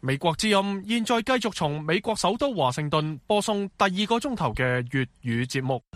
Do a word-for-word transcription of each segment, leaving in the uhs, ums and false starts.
美國之音現在繼續從美國首都華盛頓播送第二個鐘頭嘅粵語節目。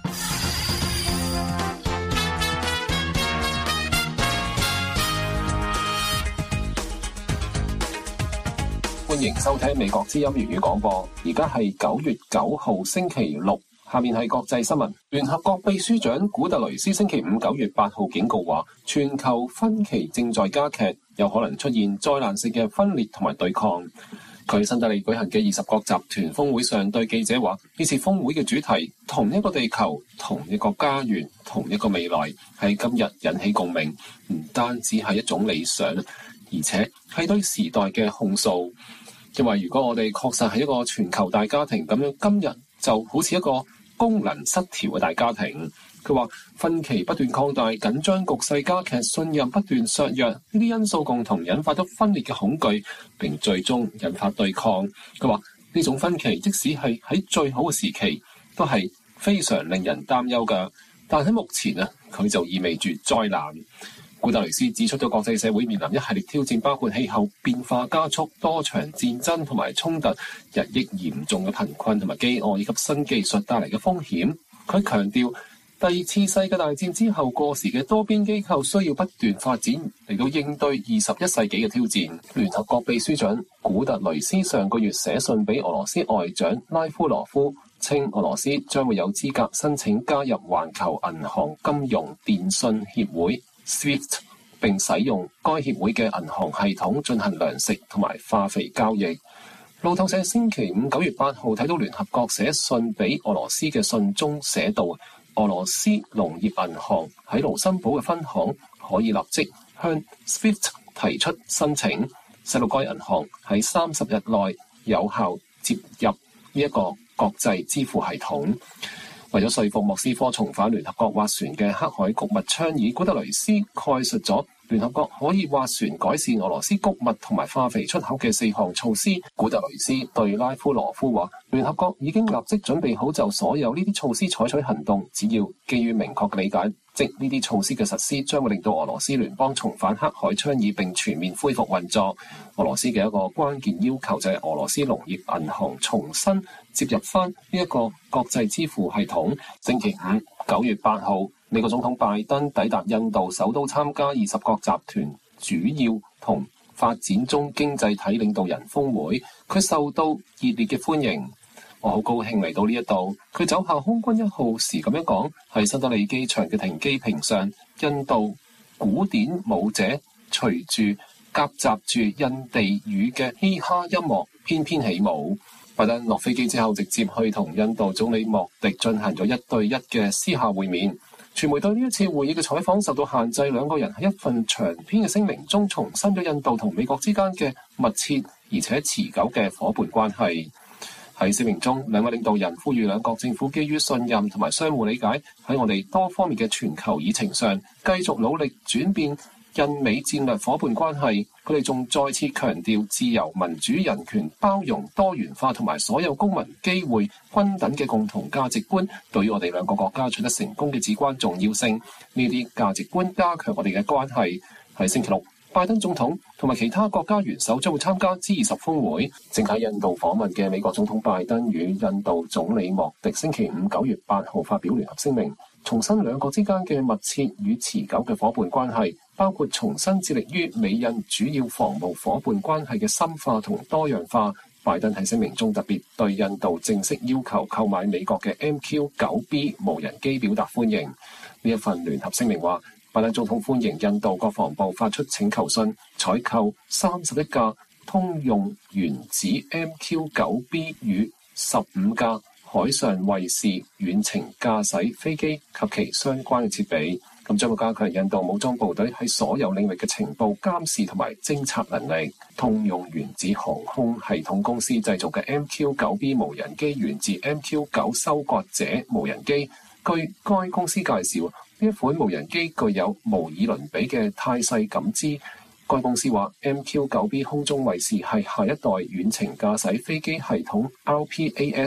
歡迎收聽美國之音粵語廣播，而家係九月九號星期六。下面係國際新聞。聯合國秘書長古特雷斯星期五九月八號警告話，全球分歧正在加劇，有可能出現災難性嘅分裂同埋對抗。佢新德里舉行嘅二十國集團峰會上對記者話，呢次峰會嘅主題同一個地球、同一個家園、同一個未來，喺今日引起共鳴，唔單止係一種理想，而且係對時代嘅控訴。因為如果我哋確實係一個全球大家庭咁樣，今日就好似一個功能失調嘅大家庭。佢話分歧不斷擴大，緊張局勢加劇，信任不斷削弱，呢啲因素共同引發咗分裂嘅恐懼，並最終引發對抗。佢話呢種分歧即使係喺最好嘅時期，都係非常令人擔憂㗎。但喺目前啊，佢就意味住災難。古特雷斯指出咗國際社會面臨一系列挑戰，包括氣候變化加速、多場戰爭同埋衝突、日益嚴重嘅貧困同埋飢餓，以及新技術帶嚟嘅風險。佢強調，第二次世界大戰之後過時嘅多邊機構需要不斷發展嚟到應對二十一世紀嘅挑戰。聯合國秘書長古特雷斯上個月寫信俾俄羅斯外長拉夫羅夫，稱俄羅斯將會有資格申請加入環球銀行金融電信協會 SWIFT， 並使用該協會嘅銀行系統進行糧食同埋化肥交易。路透社星期五九月八號睇到聯合國寫信俾俄羅斯嘅信中寫道，俄羅斯農業銀行喺盧森堡嘅分行可以立即向 SWIFT 提出申請，使到該銀行喺三十日內有效接入呢一個國際支付系統。為咗說服莫斯科重返聯合國斡旋嘅黑海穀物倡議，古特雷斯概述咗聯合國可以斡旋改善俄羅斯穀物同埋化肥出口嘅四項措施。古特雷斯對拉夫羅夫話，聯合國已經立即準備好就所有呢啲措施採取行動，只要基於明確嘅理解，即呢啲措施嘅實施將會令到俄羅斯聯邦重返黑海倡議並全面恢復運作。俄羅斯嘅一個關鍵要求就係俄羅斯農業銀行重新接入翻呢一個國際支付系統。星期五九月八號，美國總統拜登抵達印度首都參加二十國集團主要同發展中經濟體領導人峰會，佢受到熱烈嘅歡迎。我好高興嚟到呢一度。佢走下空軍一號時咁樣講，喺新德里機場嘅停機坪上，印度古典舞者隨住夾雜住印地語嘅嘻哈音樂翩翩起舞。拜登落飛機之後，直接去同印度總理莫迪進行咗一對一嘅私下會面。傳媒對呢一次會議嘅採訪受到限制，兩個人喺一份長篇嘅聲明中重申咗印度同美國之間嘅密切而且持久嘅夥伴關係。喺聲明中，兩位領導人呼籲兩國政府基於信任同埋相互理解，喺我哋多方面嘅全球議程上繼續努力轉變印美戰略夥伴關係。佢哋仲再次強調自由、民主、人權、包容、多元化同埋所有公民機會均等嘅共同價值觀對於我哋兩個國家取得成功嘅至關重要性。呢啲價值觀加強我哋嘅關係。喺星期六，拜登總統同埋其他國家元首將會參加 G 二十峰會。正喺印度訪問嘅美國總統拜登與印度總理莫迪星期五九月八號發表聯合聲明，重申兩國之間嘅密切與持久嘅夥伴關係，包括重新致力於美印主要防務夥伴關係嘅深化同多樣化。拜登喺聲明中特別對印度正式要求購買美國嘅 M Q 九 B 無人機表達歡迎。呢一份聯合聲明話，拜登總統歡迎印度國防部發出請求信，採購三十一架通用原子 M Q 九 B 與十五架海上衛士遠程駕駛飛機及其相關嘅設備，咁將會加強印度武裝部隊喺所有領域嘅情報監視同埋偵察能力。通用原子航空系統公司製造嘅 M Q 九 B 無人機源自 M Q 九收割者無人機。據該公司介紹，呢一款無人機具有無以倫比嘅態勢感知。該公司話 M Q 九 B 空中衛士係下一代遠程駕駛飛機系統 R P A S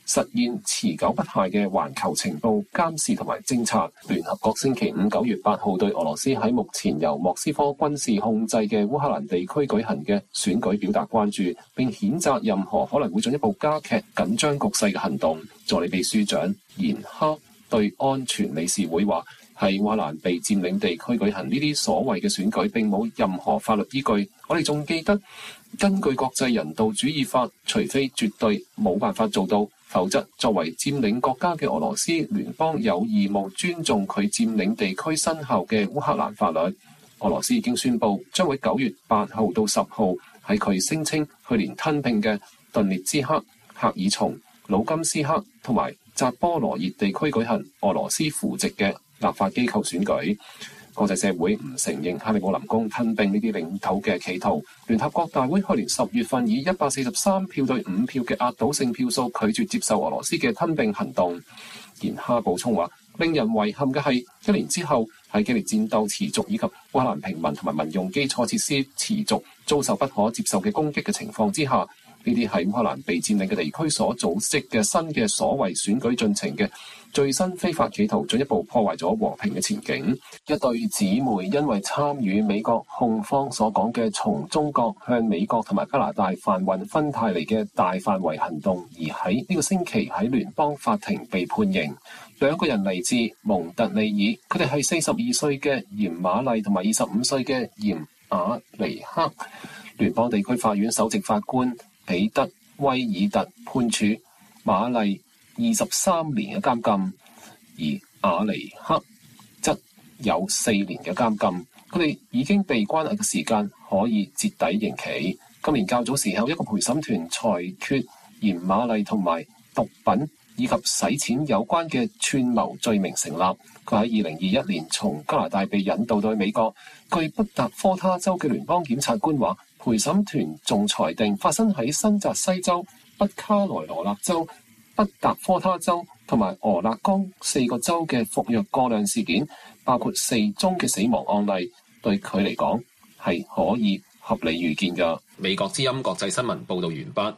實現持久不懈嘅環球情報監視同埋偵察。聯合國星期五九月八號對俄羅斯喺目前由莫斯科軍事控制嘅烏克蘭地區舉行嘅選舉表達關注，並譴責任何可能會進一步加劇緊張局勢嘅行動。助理秘書長延克對安全理事會話：喺烏克蘭被佔領地區舉行呢啲所謂嘅選舉並冇任何法律依據。我哋仲記得，根據國際人道主義法，除非絕對冇辦法做到，否則作為佔領國家嘅俄羅斯聯邦有義務尊重佢佔領地區生效嘅烏克蘭法律。俄羅斯已經宣布將會九月八號到十號喺佢聲稱去年吞併嘅頓涅茨克、赫爾松、盧甘斯克同埋扎波羅熱地區舉行俄羅斯扶植嘅立法機構選舉。國際社會唔承認克里姆林宮吞併呢啲領土嘅企圖。聯合國大會去年十月份以一百四十三票對五票嘅壓倒性票數拒絕接受俄羅斯嘅吞併行動。言哈補充話，令人遺憾嘅係，一年之後喺激烈戰鬥持續以及烏克蘭平民同埋民用基礎設施持續遭受不可接受嘅攻擊嘅情況之下，呢啲係烏克蘭被佔領嘅地區所組織嘅新嘅所謂選舉進程嘅最新非法企圖，進一步破壞咗和平嘅前景。一對姊妹因為參與美國控方所講嘅從中國向美國同埋加拿大販運芬太尼嘅大範圍行動，而喺呢個星期喺聯邦法庭被判刑。兩個人嚟自蒙特利爾，佢哋係四十二歲嘅嚴瑪麗同埋二十五歲嘅嚴雅尼克。聯邦地區法院首席法官彼得威爾特判處瑪麗二十三年嘅監禁，而雅尼克則有四年嘅監禁。佢哋已經被關押嘅時間可以折抵刑期。今年較早時候，一個陪審團裁決嚴瑪麗同埋毒品以及洗錢有關嘅串謀罪名成立。佢喺二零二一年從加拿大被引渡到美國。據北達科他州嘅聯邦檢察官話，陪審團仲裁定發生喺新澤西州、北卡羅來納州、北達科他州同埋俄勒岡四個州嘅服藥過量事件，包括四宗嘅死亡案例，對佢嚟講係可以合理預見嘅。 美國之音國際新聞報道完畢。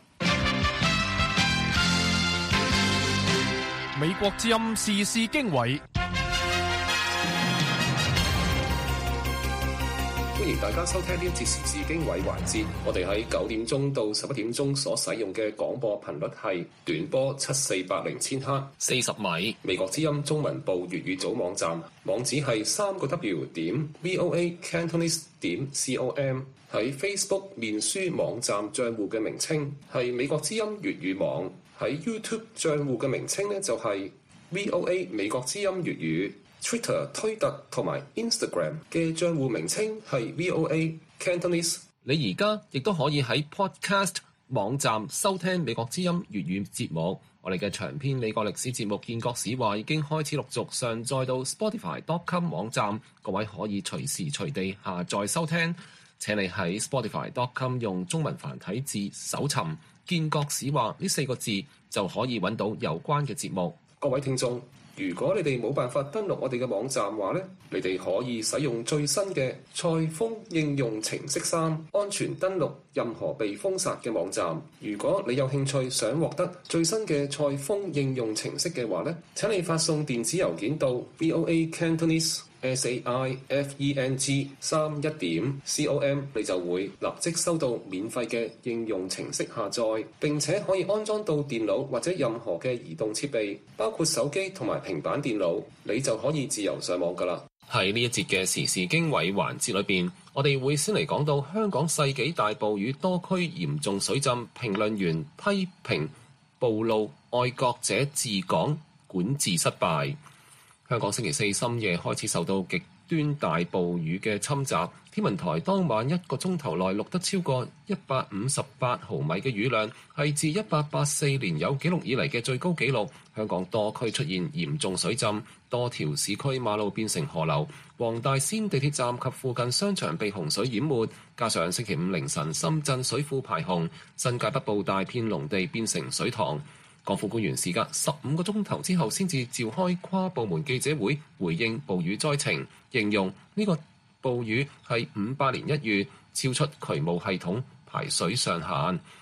美國之音時事經緯， 歡迎大家收聽呢一節時事經緯環節。我哋喺九點鐘到十一點鐘所使用嘅廣播頻率係短波七四八零千赫四十米。美國之音中文部粵語組網站網址係三個 W 點 VOA Cantonese 點 com。喺 Facebook 面書網站賬戶嘅名稱係美國之音粵語網。喺 YouTube 賬戶嘅名稱呢，就係 V O A 美國之音粵語。Twitter 推特同埋 Instagram 嘅賬戶名稱係 V O A Cantonese。 你而家亦都可以喺 Podcast 網站收聽美國之音粵語節目。我哋嘅長篇美國歷史節目《建國史話》已經開始陸續上載到 Spotify dot com 網站，各位可以隨時隨地下載收聽。請你喺 Spotify dot com 用中文繁體字搜尋《建國史話》呢四個字，就可以揾到有關嘅節目。 各位聽眾，如果你哋冇辦法登錄我哋嘅網站話呢，你哋可以使用最新嘅賽風應用程式三，安全登錄任何被封殺嘅網站。如果你有興趣想獲得最新嘅賽風應用程式嘅話呢，請你發送電子郵件到 V O A Cantonese S A I F E N G 三一點 com， 你就會立即收到免費嘅應用程式下載，並且可以安裝到電腦或者任何嘅移動設備，包括手機同埋平板電腦，你就可以自由上網㗎喇。 喺呢一節嘅時事經緯環節裏邊，我哋會先嚟講到香港世紀大埔與多區嚴重水浸，評論員批評暴露愛國者治港管治失敗。香港星期四深夜開始受到極端大暴雨嘅侵襲，天文台當晚一個鐘頭內錄得超過一百五十八毫米嘅雨量，係自一八八四年有記錄以嚟嘅最高紀錄。香港多區出現嚴重水浸，多條市區馬路變成河流，黃大仙地鐵站及附近商場被洪水淹沒，加上星期五凌晨深圳水庫排洪，新界北部大片農地變成水塘。港府官員事隔十五個鐘頭之後先至召開跨部門記者會回應暴雨災情，形容呢個暴雨係五百年一遇，超出渠務系統排水上限。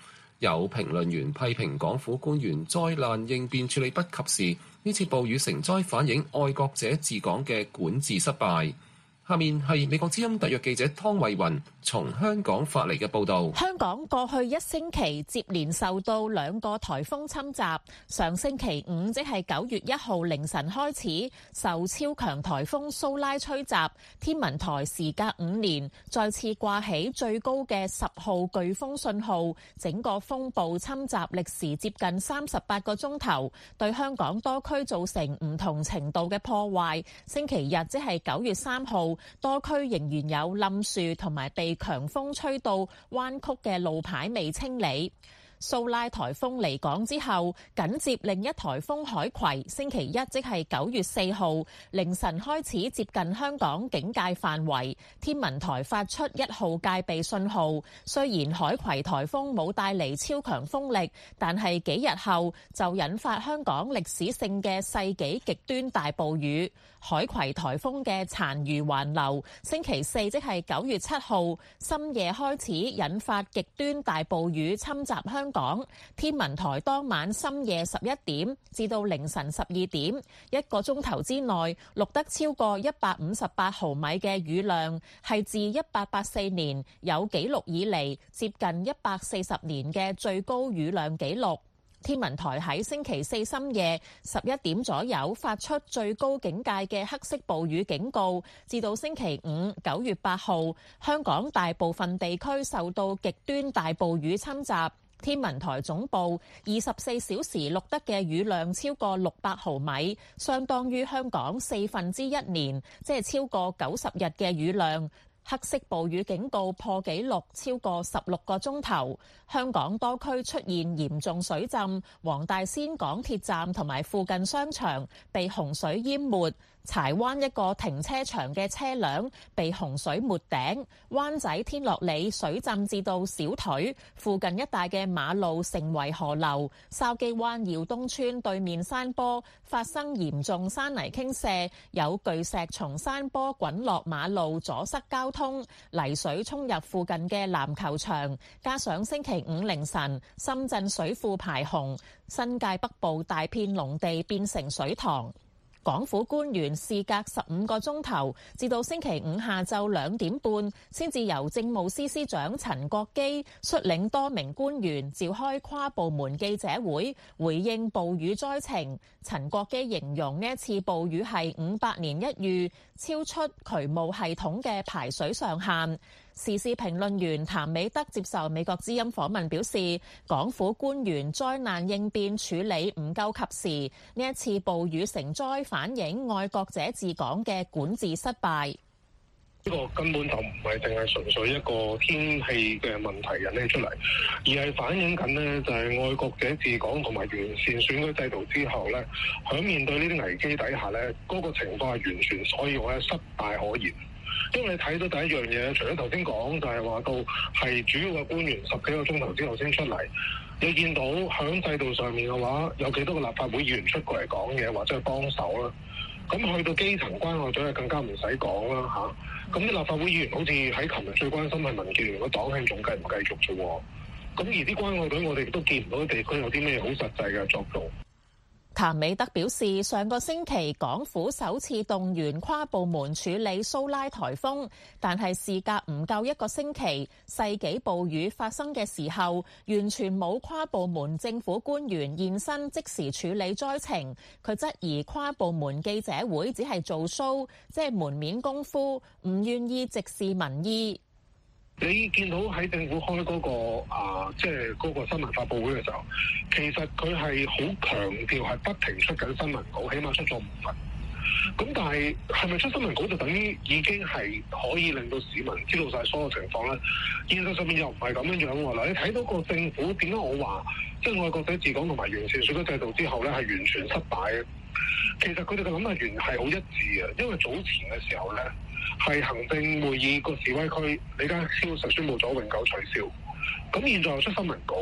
有評論員批評港府官員災難應變處理不及時，呢次暴雨成災反映愛國者治港嘅管治失敗。下面係美國之音特約記者湯慧雲從香港發嚟嘅報導。 香港過去一星期接連受到兩個颱風侵襲，上星期五即係九月一號凌晨開始，受超強颱風蘇拉吹襲，天文台時隔五年再次掛起最高嘅十號颶風信號，整個風暴侵襲歷時接近三十八個鐘頭，對香港多區造成唔同程度嘅破壞。星期日即係九月三號，多區仍然有冧樹同埋被強風吹到彎曲嘅路牌未清理。蘇拉颱風離港之後，緊接另一颱風海葵，星期一即係九月四號凌晨開始接近香港警戒範圍，天文台發出一號戒備信號。雖然海葵颱風冇帶嚟超強風力，但係幾日後就引發香港歷史性嘅世紀極端大暴雨。海葵颱風嘅殘餘環流，星期四即係九月七號深夜開始引發極端大暴雨侵襲香港。天文台當晚深夜十一點至到凌晨十二點，一個鐘頭之內錄得超過一百五十八毫米嘅雨量，係自一八八四年有紀錄以嚟接近一百四十年嘅最高雨量紀錄。天文台喺星期四深夜十一點左右發出最高警戒嘅黑色暴雨警告，至到星期五九月八號，香港大部分地區受到極端大暴雨侵襲。天文台總部二十四小時錄得嘅雨量超過六百毫米，相當於香港四分之一年，即係超過九十日嘅雨量。黑色暴雨警告破紀錄超過十六個鐘頭，香港多區出現嚴重水浸，黃大仙港鐵站同埋附近商場被洪水淹沒。柴灣一個停車場嘅車輛被洪水沒頂，灣仔天樂里水浸至到小腿，附近一帶嘅馬路成為河流。筲箕灣耀東村對面山坡發生嚴重山泥傾瀉，有巨石從山坡滾落馬路，阻塞交通，泥水沖入附近嘅籃球場。加上星期五凌晨深圳水庫排洪，新界北部大片農地變成水塘。港府官員事隔十五個鐘頭，至到星期五下晝兩點半，先至由政務司司長陳國基率領多名官員召開跨部門記者會，回應暴雨災情。陳國基形容呢一次暴雨係五百年一遇，超出渠務系統嘅排水上限。時事評論員譚美德接受美國之音訪問表示，港府官員災難應變處理唔夠及時，呢一次暴雨成災反映愛國者治港嘅管治失敗。 呢個根本就唔係淨係純粹一個天氣嘅問題引起出嚟，而係反映緊呢就係愛國者治港同埋完善選舉制度之後呢，喺面對呢啲危機底下呢，嗰個情況係完全可以話係失敗可言。因為你睇到第一樣嘢，除咗頭先講就係話到係主要嘅官員十幾個鐘頭之後先出嚟，你見到響制度上面嘅話，有幾多個立法會議員出過嚟講嘢或者係幫手啦。咁去到基層關愛隊就更加唔使講啦嚇。咁啲立法會議員好似喺琴日最關心係民建聯個黨慶仲繼唔繼續啫喎。咁而啲關愛隊我哋都見唔到地區有啲咩好實際嘅作用。 譚美德表示，上個星期港府首次動員跨部門處理蘇拉颱風，但係事隔唔夠一個星期，世紀暴雨發生嘅時候，完全冇跨部門政府官員現身即時處理災情。佢質疑跨部門記者會只係做 show， 即係門面功夫，唔願意直視民意。 你見到喺政府開嗰個啊，即係嗰個新聞發佈會嘅時候，其實佢係好強調係不停出緊新聞稿，起碼出咗五份。咁但係係咪出新聞稿就等於已經係可以令到市民知道晒所有情況咧？現實上面又唔係咁樣樣喎。嗱，你睇到個政府點解我話即係愛國者治港同埋完善選舉制度之後咧係完全失敗嘅？其實佢哋嘅諗法原係好一致嘅，因為早前嘅時候咧。係行政會議個示威區，李家超實宣布咗永久取消。咁現在又出新聞稿，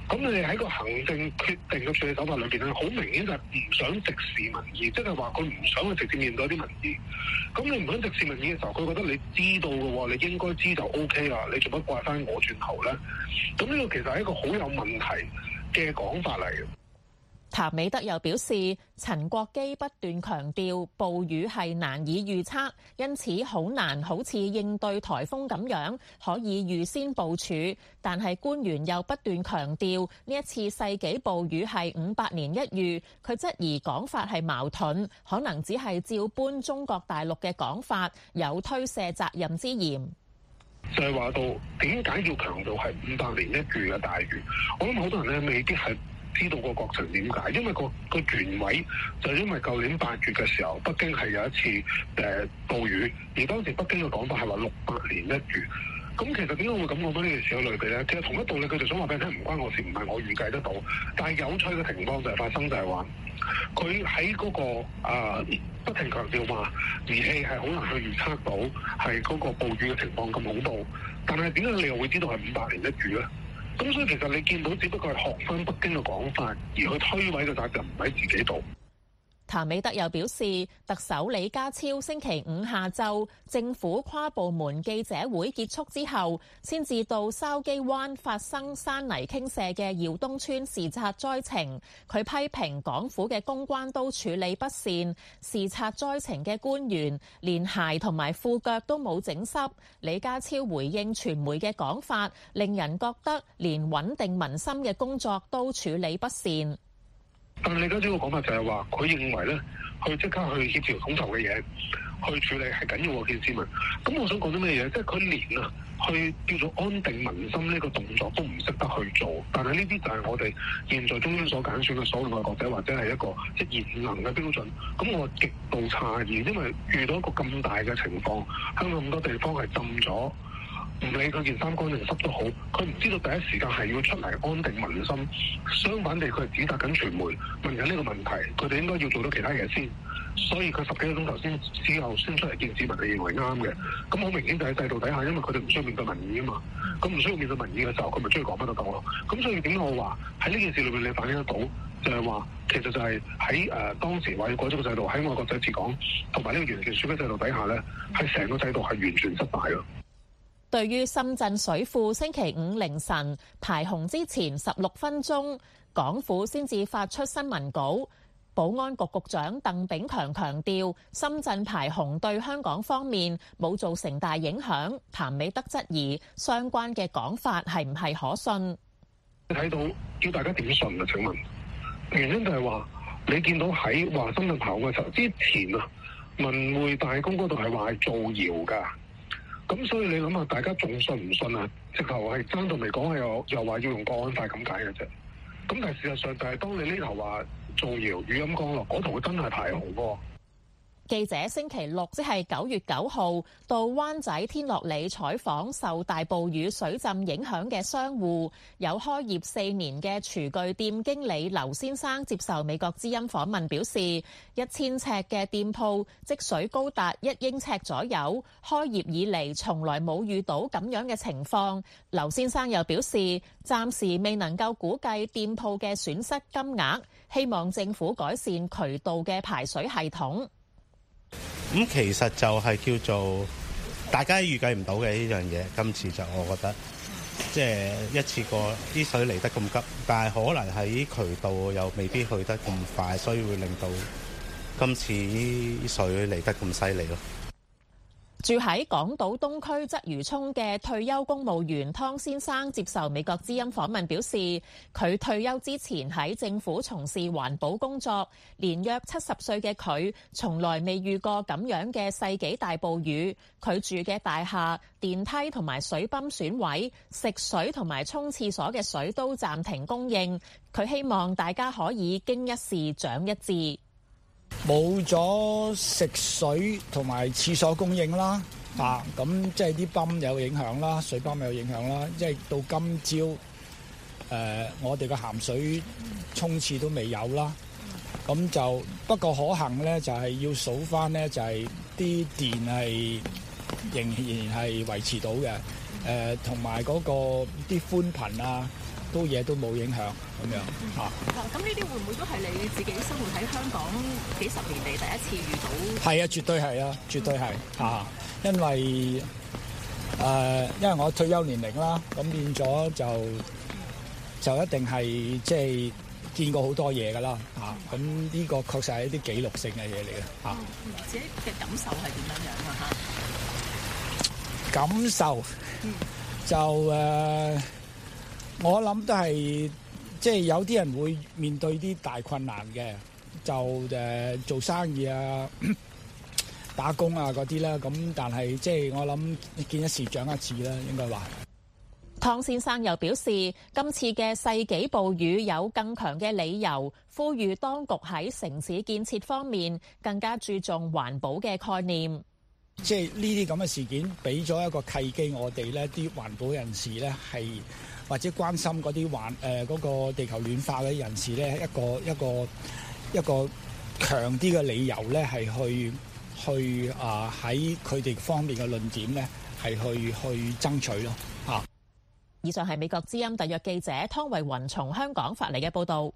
咁你喺個行政決定嘅處理手法裏邊咧，好明顯就係唔想直視民意，即係話佢唔想去直接面對啲民意。咁你唔想直視民意嘅時候，佢覺得你知道嘅喎，你應該知就 O K 啦，你做乜怪翻我轉頭咧？咁呢個其實係一個好有問題嘅講法嚟嘅。 譚美德又表示，陳國基不斷強調暴雨係難以預測，因此好難好似應對颱風咁樣可以預先部署。但係官員又不斷強調呢一次世紀暴雨係五百年一遇，佢質疑講法係矛盾，可能只係照搬中國大陸嘅講法，有推卸責任之嫌。 就係話到點解要強調係五百年一遇嘅大雨？我諗好多人咧未必係知道個國情點解，因為個個原委就係因為舊年八月嘅時候，北京係有一次誒、呃、暴雨，而當時北京嘅講法係話六百年一遇。咁其實點解會咁講翻呢件事嘅類比咧？其實同一道理，佢就想話俾你聽，唔關我事，唔係我預計得到。但係有趣嘅情況就係發生就係話，佢喺嗰個啊、呃、不停強調話儀器係好難去預測到係嗰個暴雨嘅情況咁恐怖。但係點解你又會知道係五百年一遇咧？咁所以其實你見到只不過係學翻北京嘅講法，而去推諉嘅責任唔喺自己度。 譚美德又表示，特首李家超星期五下晝政府跨部門記者會結束之後，先至到筲箕灣發生山泥傾瀉嘅耀東村視察災情。佢批評港府嘅公關都處理不善，視察災情嘅官員連鞋同埋褲腳都冇整濕。李家超回應傳媒嘅講法，令人覺得連穩定民心嘅工作都處理不善。 但係李家超嘅講法就係話，佢認為咧，去即刻去協調統籌嘅嘢，去處理係緊要過見市民。咁我想講啲咩嘢？即係佢連啊，去叫做安定民心呢個動作都唔識得去做。但係呢啲就係我哋現在中央所揀選嘅所謂愛國者，或者係一個即係賢能嘅標準。咁我極度詫異，因為遇到一個咁大嘅情況，香港咁多地方係浸咗。唔理佢件衫乾定濕都好，佢唔知道第一時間係要出嚟安定民心。相反地，佢係指責緊傳媒，問緊呢個問題，佢哋應該要做到其他嘢先。所以佢十幾個鐘頭先之後先出嚟見市民，係認為啱嘅。咁好明顯就喺制度底下，因為佢哋唔需要面對民意啊嘛。咁唔需要面對民意嘅時候，佢咪中意講乜都得咯。咁所以點解我話喺呢件事裏面你反映得到，就係話其實就係喺誒當時話要改咗個制度，喺愛國者治港同埋呢個完善選舉制度底下咧，係成個制度係完全失敗咯。 對於深圳水庫星期五凌晨排洪之前十六分鐘，港府先至發出新聞稿。保安局局長鄧炳強強調，深圳排洪對香港方面冇造成大影響。譚美德質疑相關嘅講法係唔係可信？ 睇到叫大家點信啊？請問原因就係話，你見到喺話深圳排洪嘅時候之前啊，文匯大公嗰度係話係造謠㗎。咁所以你諗下，大家仲信唔信啊？直頭係爭到未講，又又話要用國安法咁解嘅啫。咁但係事實上就係當你呢頭話造謠，雨陰降落，嗰頭真係排洪喎。 記者星期六即係九月九號到灣仔天樂里採訪受大暴雨水浸影響嘅商戶，有開業四年嘅廚具店經理劉先生接受美國之音訪問表示，一千尺嘅店鋪積水高達一英尺左右，開業以嚟從來冇遇到咁樣嘅情況。劉先生又表示，暫時未能夠估計店鋪嘅損失金額，希望政府改善渠道嘅排水系統。 咁其實就係叫做大家預計唔到嘅呢樣嘢，今次就我覺得即係一次過啲水嚟得咁急，但係可能喺渠道又未必去得咁快，所以會令到今次啲水嚟得咁犀利咯。 住喺港島東區鰂魚涌嘅退休公務員湯先生接受美國之音訪問表示，佢退休之前喺政府從事環保工作，年約七十歲嘅佢從來未遇過咁樣嘅世紀大暴雨。佢住嘅大廈電梯同埋水泵損毀，食水同埋沖廁所嘅水都暫停供應。佢希望大家可以經一事長一智。 冇咗食水同埋廁所供應啦，啊，咁即係啲泵有影響啦，水泵有影響啦，即係到今朝，誒、呃，我哋嘅鹹水沖廁都未有啦，咁就不過可行咧，就係、是、要數翻咧，就係、是、啲電係仍然係維持到嘅，誒、呃，同埋嗰個啲寬頻啊。 都嘢都冇影響咁樣嚇。 咁呢啲會唔會都係你自己生活喺香港幾十年嚟第一次遇到？ 係啊，絕對係啊，絕對係嚇、啊，因為誒、呃，因為我退休年齡啦，咁變咗就就一定係即係見過好多嘢㗎啦嚇。咁、啊、呢個確實係一啲紀錄性嘅嘢嚟嘅嚇。 自己嘅感受係點樣樣啊？嚇， 感受就誒。呃我諗都係，即係有啲人會面對啲大困難嘅，就誒、呃、做生意啊、打工啊嗰啲啦。咁但係即係我諗見一時長一智啦，應該話。 湯先生又表示，今次嘅世紀暴雨有更強嘅理由，呼籲當局喺城市建設方面更加注重環保嘅概念。 即係呢啲咁嘅事件，俾咗一個契機，我哋咧啲環保人士咧係。或者關心嗰啲環誒嗰個地球暖化嘅人士咧，一個一個一個強啲嘅理由咧，係去去啊喺佢哋方面嘅論點咧，係去去爭取咯嚇。 以上係美國之音特約記者湯慧雲從香港發嚟嘅報導。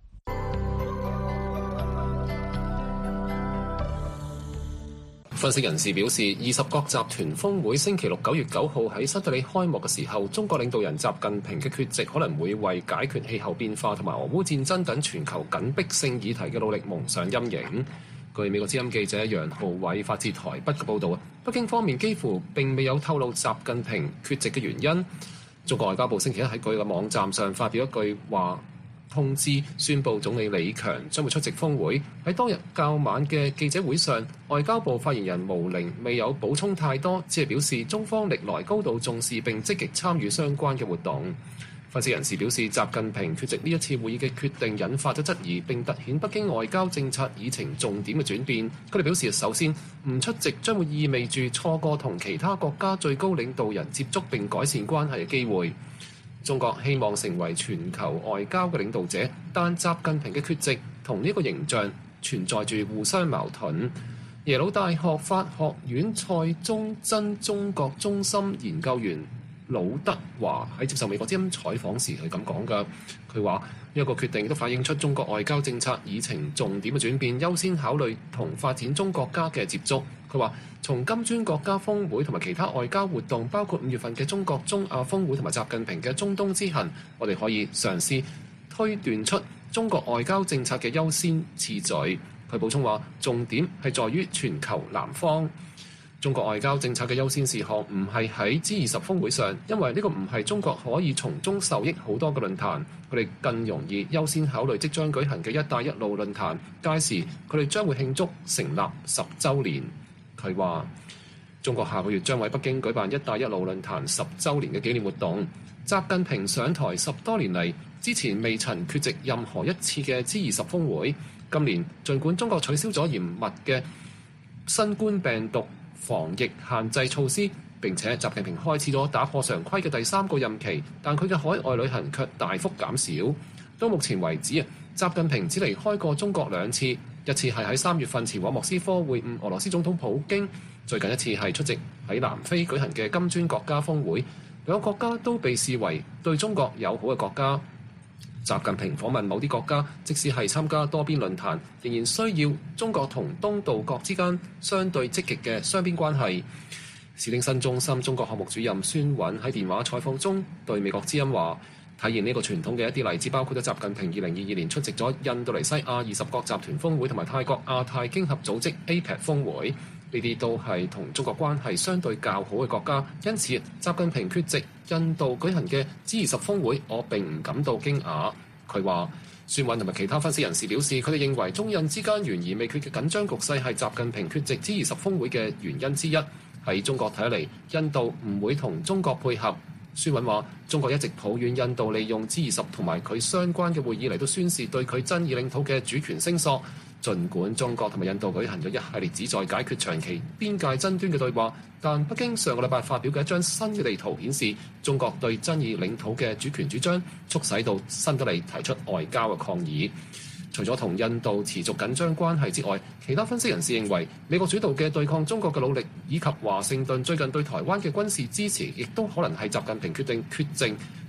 分析人士表示，二十國集團峰會星期六九月九號喺新德里開幕嘅時候，中國領導人習近平嘅缺席可能會為解決氣候變化同埋俄烏戰爭等全球緊迫性議題嘅努力蒙上陰影。據美國之音記者楊浩偉發自台北嘅報導，北京方面幾乎並未有透露習近平缺席嘅原因。中國外交部星期一喺佢嘅網站上發表一句話通知，宣布總理李強將會出席峰會。喺當日較晚嘅記者會上，外交部發言人毛寧未有補充太多，只係表示中方歷來高度重視並積極參與相關嘅活動。分析人士表示，習近平缺席呢一次會議嘅決定引發咗質疑，並突顯北京外交政策議程重點嘅轉變。佢哋表示，首先唔出席將會意味住錯過同其他國家最高領導人接觸並改善關係嘅機會。中國希望成為全球外交嘅領導者，但習近平嘅缺席同呢個形象存在住互相矛盾。耶魯大學法學院蔡宗真中國中心研究員魯德華喺接受美國之音採訪時係咁講㗎。佢話呢一個決定亦都反映出中國外交政策議程重點嘅轉變，優先考慮同發展中國家嘅接觸。佢話從金磚國家峰會同埋其他外交活動，包括五月份嘅中國中亞峰會同埋習近平嘅中東之行，我哋可以嘗試推斷出中國外交政策嘅優先次序。佢補充話，重點係在於全球南方。中國外交政策嘅優先事項唔係喺 G 二十峰會上，因為呢個唔係中國可以從中受益好多嘅論壇，佢哋更容易優先考慮即將舉行嘅一帶一路論壇，屆時佢哋將會慶祝成立十週年。佢話中國下個月將喺北京舉辦一帶一路論壇十週年嘅紀念活動。習近平上台十多年嚟，之前未曾缺席任何一次嘅 G 二十峰會。今年儘管中國取消咗嚴密嘅新冠病毒防疫限制措施，並且習近平開始咗打破常規嘅第三個任期，但佢嘅海外旅行卻大幅減少。到目前為止啊，習近平只離開過中國兩次，一次係喺三月份前往莫斯科會晤俄羅斯總統普京，最近一次係出席喺南非舉行嘅金磚國家峰會，兩個國家都被視為對中國友好嘅國家。習近平訪問某啲國家，即使係參加多邊論壇，仍然需要中國同東道國之間相對積極嘅雙邊關係。史丁森中心中國項目主任孫允喺電話採訪中對美國之音話，體現呢個傳統嘅一啲例子包括咗習近平二零二二年出席咗印度尼西亞二十國集團峰會同埋泰國亞太經合組織 A P E C 峰會，呢啲都係同中國關係相對較好嘅國家，因此習近平缺席印度舉行嘅 G 二十峰會，我並唔感到驚訝。佢話，孫允同埋其他分析人士表示，佢哋認為中印之間懸而未決嘅緊張局勢係習近平缺席 G 二十峰會嘅原因之一。喺中國睇嚟，印度唔會同中國配合。孫允話，中國一直抱怨印度利用 G 二十同埋佢相關嘅會議嚟到宣示對佢爭議領土嘅主權聲索。儘管中國同埋印度舉行咗一系列旨在解決長期邊界爭端嘅對話，但北京上個禮拜發表嘅一張新嘅地圖顯示，中國對爭議領土嘅主權主張，促使到新德里提出外交嘅抗議。除咗同印度持續緊張關係之外，其他分析人士認為，美國主導嘅對抗中國嘅努力，以及華盛頓最近對台灣嘅軍事支持，亦都可能係習近平決定缺席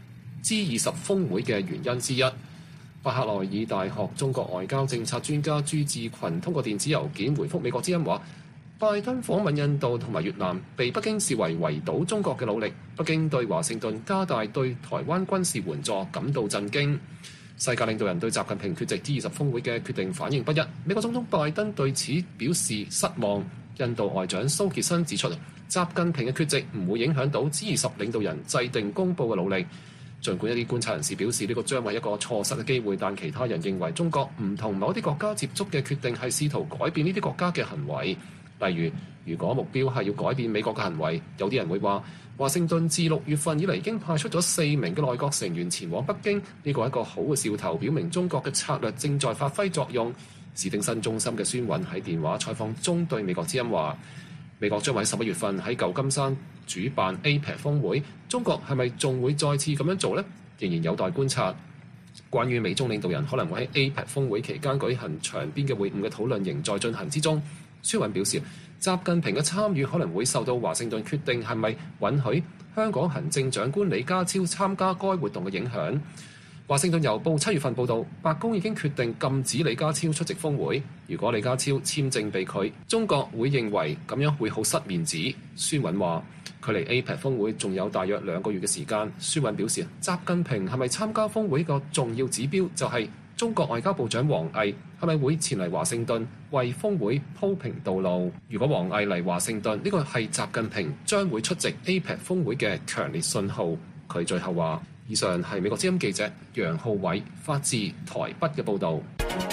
G 二十峰會嘅原因之一。巴克萊爾大學中國外交政策專家朱志群通過電子郵件回覆美國之音話，拜登訪問印度同埋越南被北京視為圍堵中國嘅努力，北京對華盛頓加大對台灣軍事援助感到震驚。世界領導人對習近平缺席 G 二十峰會嘅決定反應不一，美國總統拜登對此表示失望。印度外長蘇傑生指出，習近平嘅缺席唔會影響到 G 二十領導人制定公佈嘅努力。儘管一啲觀察人士表示呢個將係一個錯失嘅機會，但其他人認為中國唔同某啲國家接觸嘅決定係試圖改變呢啲國家嘅行為。例如，如果目標係要改變美國嘅行為，有啲人會話，華盛頓自六月份以嚟已經派出咗四名嘅內閣成員前往北京，呢個係一個好嘅兆頭，表明中國嘅策略正在發揮作用。史丁森中心嘅孫韻喺電話採訪中對美國之音話，美國將喺十一月份喺舊金山主辦 A P E C 峰會，中國係咪仲會再次咁樣做呢？仍然有待觀察。關於美中領導人可能會喺 A P E C 峰會期間舉行場邊嘅會晤嘅討論仍在進行之中。孫韻表示，習近平嘅參與可能會受到華盛頓決定係咪允許香港行政長官李家超參加該活動嘅影響。華盛頓郵報七月份報導，白宮已經決定禁止李家超出席峰會。如果李家超簽證被拒，中國會認為咁樣會好失面子。孫韻話，距離 A P E C 峰會仲有大約兩個月嘅時間。孫韻表示，習近平係咪參加峰會個重要指標就係中國外交部長王毅係咪會前嚟華盛頓為峰會鋪平道路？如果王毅嚟華盛頓，呢個係習近平將會出席 A P E C 峰會嘅強烈信號。佢最後話。以上係美國之音記者楊浩偉發自台北嘅報導。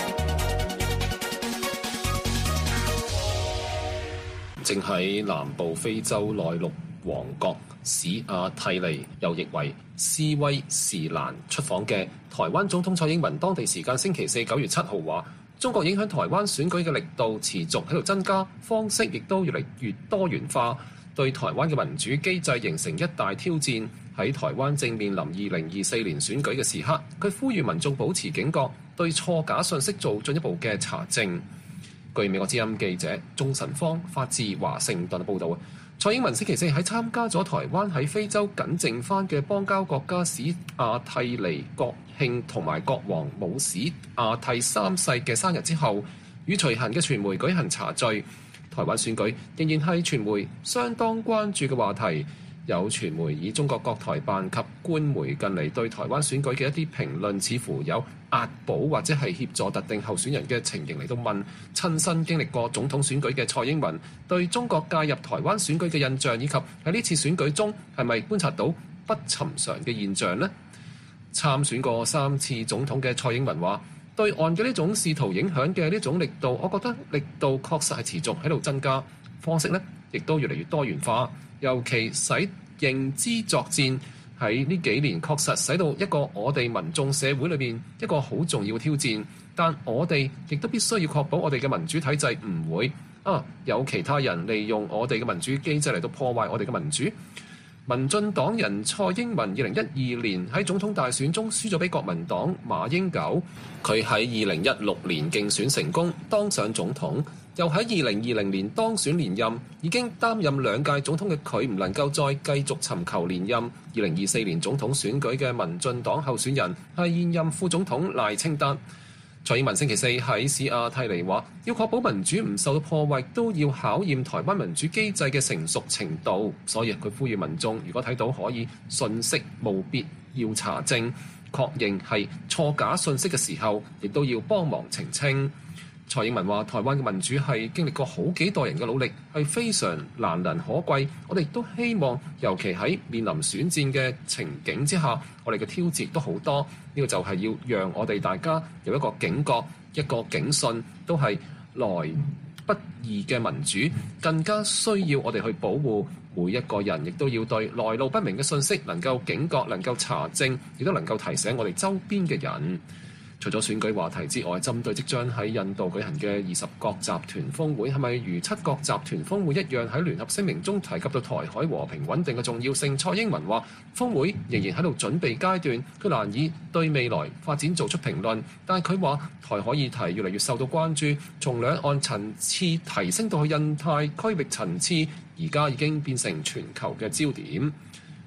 正喺南部非洲內陸王國史亞蒂尼，又譯為斯威士蘭出訪嘅台灣總統蔡英文，當地時間星期四九月七號話，中國影響台灣選舉嘅力度持續喺度增加，方式亦都越嚟越多元化，對台灣嘅民主機制形成一大挑戰。喺台灣正面臨二零二四年選舉嘅時刻，佢呼籲民眾保持警覺，對錯假信息做進一步嘅查證。據美國之音記者鐘晨芳發自華盛頓嘅報導，蔡英文星期四喺參加咗台灣喺非洲僅剩翻嘅邦交國家史亞蒂尼國慶同埋國王姆史亞蒂三世嘅生日之後，與隨行嘅傳媒舉行茶敘。台灣選舉仍然係傳媒相當關注嘅話題。有傳媒以中國國台辦及官媒近嚟對台灣選舉嘅一啲評論，似乎有押寶或者係協助特定候選人嘅情形嚟到問親身經歷過總統選舉嘅蔡英文對中國介入台灣選舉嘅印象，以及喺呢次選舉中係咪觀察到不尋常嘅現象呢？參選過三次總統嘅蔡英文話，對岸嘅呢種試圖影響嘅呢種力度，我覺得力度確實係持續喺度增加，方式呢亦都越嚟越多元化。尤其使認知作戰喺呢幾年確實使到一個我哋民眾社會裏面一個好重要嘅挑戰，但我哋亦都必須要確保我哋嘅民主體制唔會啊有其他人利用我哋嘅民主機制嚟到破壞我哋嘅民主。民進黨人蔡英文二零一二年喺總統大選中輸咗俾國民黨馬英九，佢喺二零一六年競選成功當上總統，又喺二零二零年當選連任，已經擔任兩屆總統嘅佢唔能夠再繼續尋求連任。二零二四年總統選舉嘅民進黨候選人係現任副總統賴清德。蔡英文星期四喺史亞蒂尼話，要確保民主唔受到破壞，都要考驗台灣民主機制嘅成熟程度。所以佢呼籲民眾，如果睇到可以信息務必要查證，確認係錯假信息嘅時候，亦都要幫忙澄清。蔡英文話，台灣嘅民主係經歷過好幾代人嘅努力，係非常難能可貴。我哋亦都希望，尤其喺面臨選戰嘅情景之下，我哋嘅挑戰都好多。呢個就係要讓我哋大家有一個警覺、一個警訊，都係來不易嘅民主，更加需要我哋去保護每一個人，亦都要對來路不明嘅信息能夠警覺、能夠查證，亦都能夠提醒我哋周邊嘅人。除咗選舉話題之外，針對即將喺印度舉行嘅二十國集團峰會，係咪如七國集團峰會一樣喺聯合聲明中提及到台海和平穩定嘅重要性？蔡英文話，峰會仍然喺度準備階段，佢難以對未來發展做出評論。但係佢話，台海議題越嚟越受到關注，從兩岸層次提升到去印太區域層次，而家已經變成全球嘅焦點。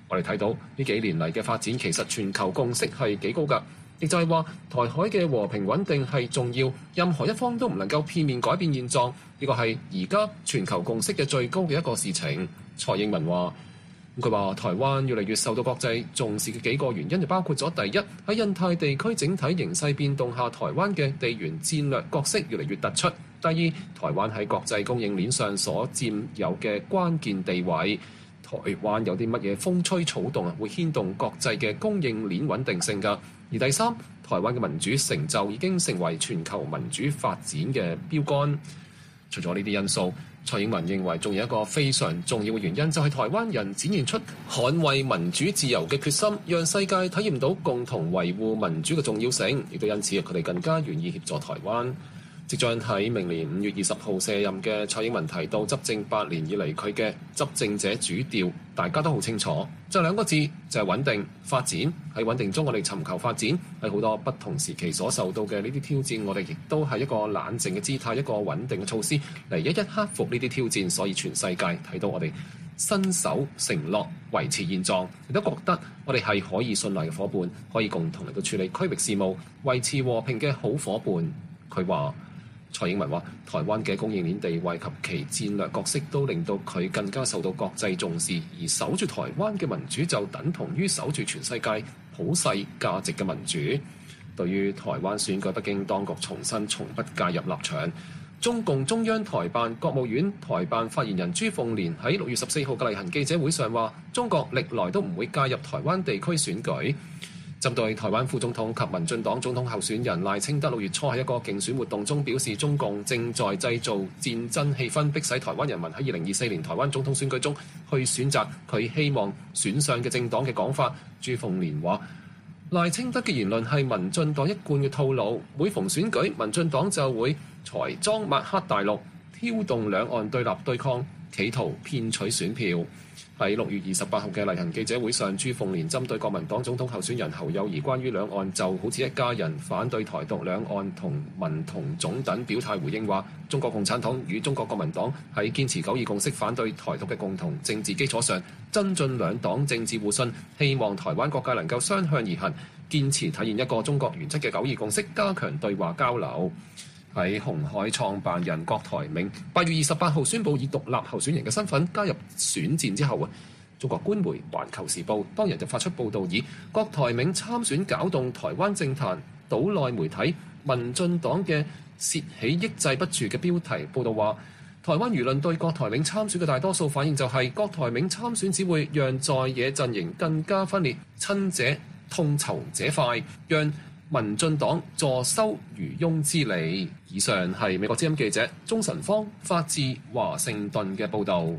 我哋睇到呢幾年嚟嘅發展，其實全球共識係幾高㗎，亦就係話台海嘅和平穩定係重要，任何一方都唔能夠片面改變現狀，呢個係而家全球共識嘅最高嘅一個事情。蔡英文話。佢話：台灣越嚟越受到國際重視嘅幾個原因，就包括咗第一，喺印太地區整體形勢變動下，台灣嘅地緣戰略角色越嚟越突出；第二，台灣喺國際供應鏈上所佔有嘅關鍵地位，台灣有啲乜嘢風吹草動啊，會牽動國際嘅供應鏈穩定性㗎；而第三，台灣嘅民主成就已經成為全球民主發展嘅標杆。除咗呢啲因素，蔡英文認為仲有一個非常重要嘅原因，就係台灣人展現出捍衛民主自由嘅決心，讓世界體驗到共同維護民主嘅重要性，亦都因此佢哋更加願意協助台灣。即將喺明年五月二十號卸任嘅蔡英文提到，執政八年以嚟佢嘅執政者主調，大家都好清楚，就兩個字，就係穩定發展。喺穩定中，我哋尋求發展；喺好多不同時期所受到嘅呢啲挑戰，我哋亦都係一個冷靜嘅姿態，一個穩定嘅措施嚟一一克服呢啲挑戰。所以全世界睇到我哋伸手承諾維持現狀，亦都覺得我哋係可以信賴嘅伙伴，可以共同嚟到處理區域事務、維持和平嘅好伙伴。佢話。蔡英文話：台灣嘅供應鏈地位及其戰略角色都令到佢更加受到國際重視，而守住台灣嘅民主就等同於守住全世界普世價值嘅民主。對於台灣選舉，北京當局重申從不介入立場。中共中央台辦、國務院台辦發言人朱鳳蓮喺六月十四號嘅例行記者會上話：中國歷來都唔會介入台灣地區選舉。針對台灣副總統及民進黨總統候選人賴清德六月初喺一個競選活動中表示，中共正在製造戰爭氣氛，迫使台灣人民喺二零二四年台灣總統選舉中去選擇佢希望選上嘅政黨嘅講法。朱鳳蓮話：賴清德嘅言論係民進黨一貫嘅套路，每逢選舉，民進黨就會財裝抹黑大陸，挑動兩岸對立對抗，企圖騙取選票。喺六月二十八號嘅例行記者會上，朱鳳蓮針對國民黨總統候選人侯友宜關於兩岸就好似一家人反對台獨、兩岸同民同種等表態回應話，中國共產黨與中國國民黨喺堅持九二共識反對台獨嘅共同政治基礎上，增進兩黨政治互信，希望台灣各界能夠相向而行，堅持體現一個中國原則嘅九二共識，加強對話交流。喺鴻海創辦人郭台銘八月二十八號宣布以獨立候選人嘅身份加入選戰之後啊，中國官媒《環球時報》當日就發出報導，以郭台銘參選攪動台灣政壇、島內媒體民進黨嘅泄起抑制不住嘅標題報導話，台灣輿論對郭台銘參選嘅大多數反應就係郭台銘參選只會讓在野陣營更加分裂，親者痛仇者快，讓民進黨坐收漁翁之利。以上係美國之音記者鍾晨芳發自華盛頓嘅報導。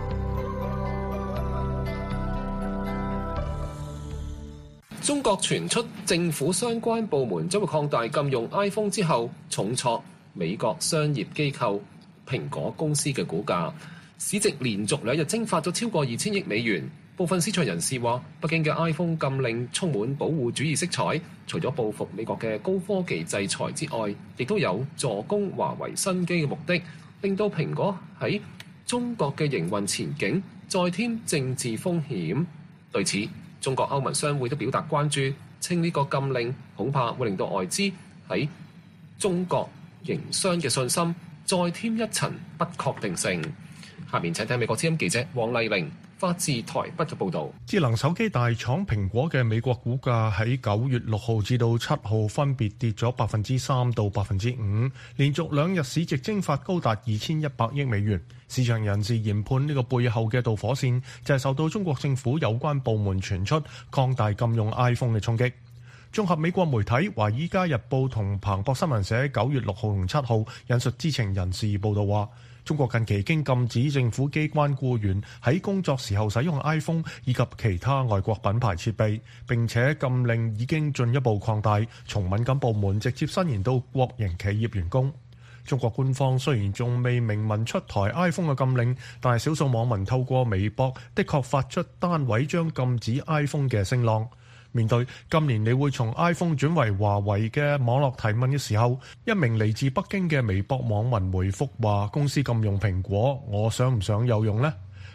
中國傳出政府相關部門將會擴大禁用 iPhone 之後，重挫美國商業機構蘋果公司嘅股價，市值連續兩日蒸發咗超過二千億美元。部分市場人士話，北京嘅 iPhone 禁令充滿保護主義色彩，除咗報復美國嘅高科技制裁之外，亦都有助攻華為新機嘅目的，令到蘋果喺中國嘅營運前景再添政治風險。對此，中國歐盟商會都表達關注，稱呢個禁令恐怕會令到外資喺中國營商嘅信心再添一層不確定性。下面請聽美國之音記者黃麗玲發自台北嘅報導。 智能手機大廠蘋果嘅美國股價喺九月六號至到七號分別跌咗百分之三到百分之五，連續兩日市值蒸發高達二千一百億美元。市場人士研判呢個背後嘅導火線就係受到中國政府有關部門傳出擴大禁用 iPhone 嘅衝擊。綜合美國媒體《華爾街日報》同彭博新聞社九月六號同七號引述知情人士報導話，中國近期經禁止政府機關僱員喺工作時候使用 iPhone 以及其他外國品牌設備，並且禁令已經進一步擴大，從敏感部門直接伸延到國營企業員工。中國官方雖然仲未明文出台 iPhone 嘅禁令，但係少數網民透過微博的確發出單位將禁止 iPhone 嘅聲浪。面對今年你會從 iPhone 轉為華為嘅網絡提問嘅時候，一名嚟自北京嘅微博網民回覆話：公司禁用蘋果，我想唔想有用呢？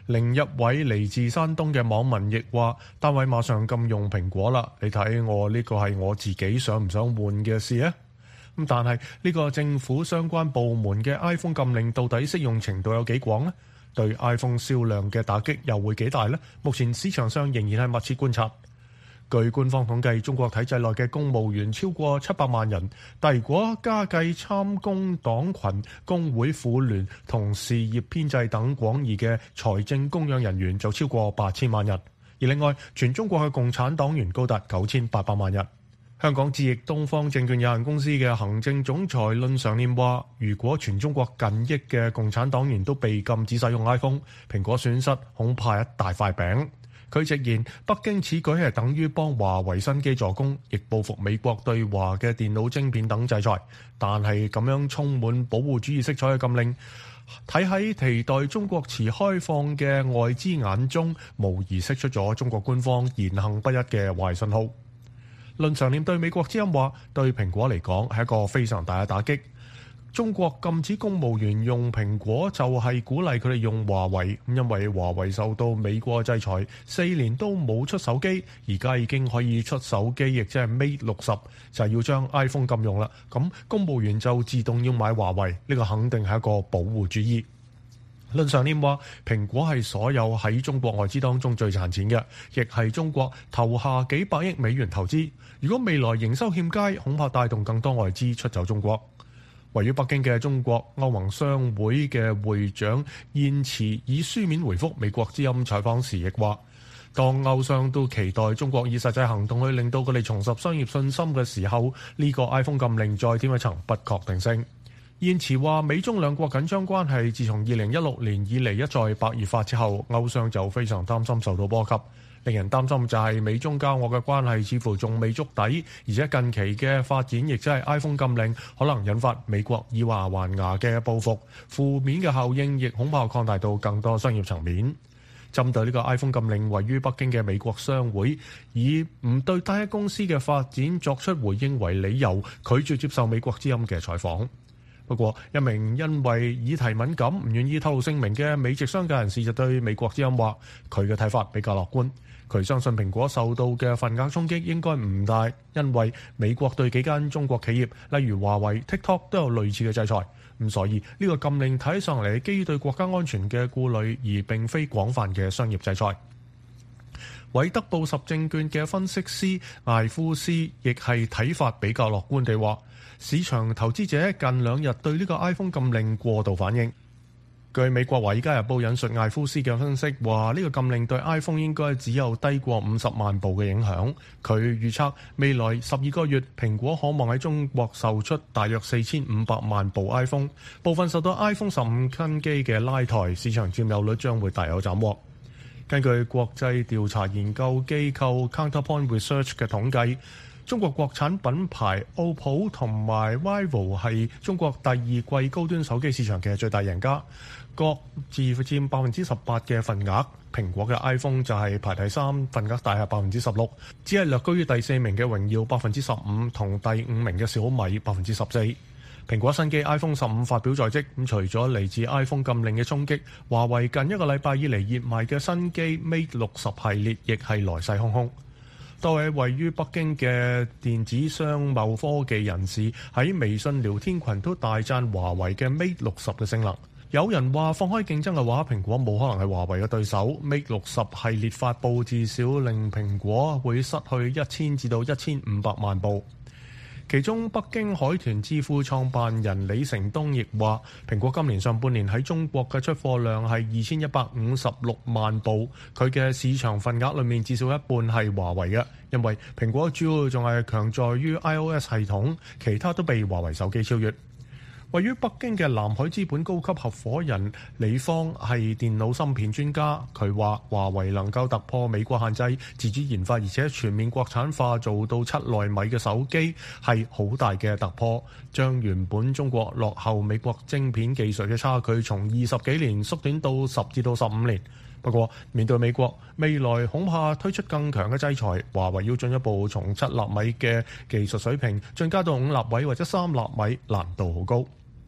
另一位嚟自山東嘅網民亦話：單位馬上禁用蘋果啦，你睇我呢個係我自己想唔想換嘅事啊！咁但係呢個政府相關部門嘅 iPhone 禁令到底適用程度有幾廣呢？對 iPhone 銷量嘅打擊又會幾大呢？目前市場上仍然係密切觀察。據官方統計，中國體制內嘅公務員超過七百萬人，但如果加計參工黨群、工會婦聯同事業編制等廣義嘅財政供養人員，就超過八千萬人。而另外，全中國嘅共產黨員高達九千八百萬人。香港智易東方證券有限公司嘅行政總裁論常念話：如果全中國近億嘅共產黨員都被禁止使用 iPhone， 蘋果損失恐怕一大塊餅。佢直言，北京此舉係等於幫華為新機助攻，亦報復美國對華嘅電腦晶片等制裁。但係咁樣充滿保護主義色彩嘅禁令，睇喺期待中國持開放嘅外資眼中，無疑釋出咗中國官方言行不一嘅壞信號。論常念對美國之音話，對蘋果嚟講係一個非常大嘅打擊。中國禁止公務員用蘋果，就係鼓勵佢哋用華為。因為華為受到美國制裁，四年都冇出手機，而家已經可以出手機，亦即係 Mate 六十，就係要將 iPhone 禁用啦。咁公務員就自動要買華為，呢個肯定係一個保護主義。論常念話，蘋果係所有喺中國外資當中最賺錢嘅，亦係中國投下幾百億美元投資。如果未來營收欠佳，恐怕帶動更多外資出走中國。位於北京嘅中國歐盟商會嘅會長燕慈以書面回覆美國之音採訪時亦話，當歐商都期待中國以實際行動去令到佢哋重拾商業信心嘅時候，呢個 iPhone 禁令再添一層不確定性。燕慈話，美中兩國緊張關係自從二零一六年以嚟一再白熱化之後，歐商就非常擔心受到波及。令人擔心就係美中交惡嘅關係似乎仲未觸底，而且近期嘅發展亦即係 iPhone 禁令可能引發美國以牙還牙嘅報復，負面嘅效應亦恐怕擴大到更多商業層面。針對呢個 iPhone 禁令，位於北京嘅美國商會以唔對單一公司嘅發展作出回應為理由，拒絕接受美國之音嘅採訪。不過，一名因為議題敏感唔願意透露姓名嘅美籍商界人士就對美國之音話，佢嘅睇法比較樂觀。佢相信蘋果受到嘅份額衝擊應該唔大，因為美國對幾間中國企業，例如華為、TikTok 都有類似嘅制裁。咁所以呢個禁令睇上嚟基於對國家安全嘅顧慮，而並非廣泛嘅商業制裁。韋德布什證券嘅分析師艾夫斯亦係睇法比較樂觀地話，市場投資者近兩日對呢個 iPhone 禁令過度反應。據美國《華爾街日報》引述艾夫斯嘅分析話，呢個禁令對 iPhone 應該只有低過五十萬部嘅影響。佢預測未來十二個月，蘋果可望喺中國售出大約四千五百萬部 iPhone， 部分受到 iPhone 十五跟機嘅拉抬，市場佔有率將會大有斬獲。根據國際調查研究機構 Counterpoint Research 嘅統計，中國國產品牌 O P P O 同埋 vivo 係中國第二季高端手機市場嘅最大贏家，各自佔百分之十八嘅份額。蘋果嘅 iPhone 就係排第三，份額大係百分之十六，只係略高於第四名嘅榮耀百分之十五，同第五名嘅小米百分之十四。蘋果新機 iPhone 十五發表在即，咁除咗嚟自 iPhone 禁令嘅衝擊，華為近一個禮拜以嚟熱賣嘅新機 Mate 六十系列亦係來勢洶洶。多位位於北京嘅電子商貿科技人士喺微信聊天群都大讚華為嘅 Mate 六十嘅性能。有人話放開競爭嘅話，蘋果冇可能係華為嘅對手。Mate 六十系列發布至少令蘋果會失去一千至到一千五百萬部。其中，北京海豚智庫創辦人李成東亦話，蘋果今年上半年喺中國嘅出貨量係二千一百五十六萬部，佢嘅市場份額裏面至少一半係華為嘅，因為蘋果主要仲係強在於 iOS 系統，其他都被華為手機超越。位於北京嘅南海資本高級合夥人李方係電腦芯片專家，佢話華為能夠突破美國限制，自主研發而且全面國產化做到七奈米嘅手機係好大嘅突破，將原本中國落後美國晶片技術嘅差距從二十幾年縮短到十至到十五年。不過面對美國未來恐怕推出更強嘅制裁，華為要進一步從七納米嘅技術水平進加到五納米或者三納米，難度好高。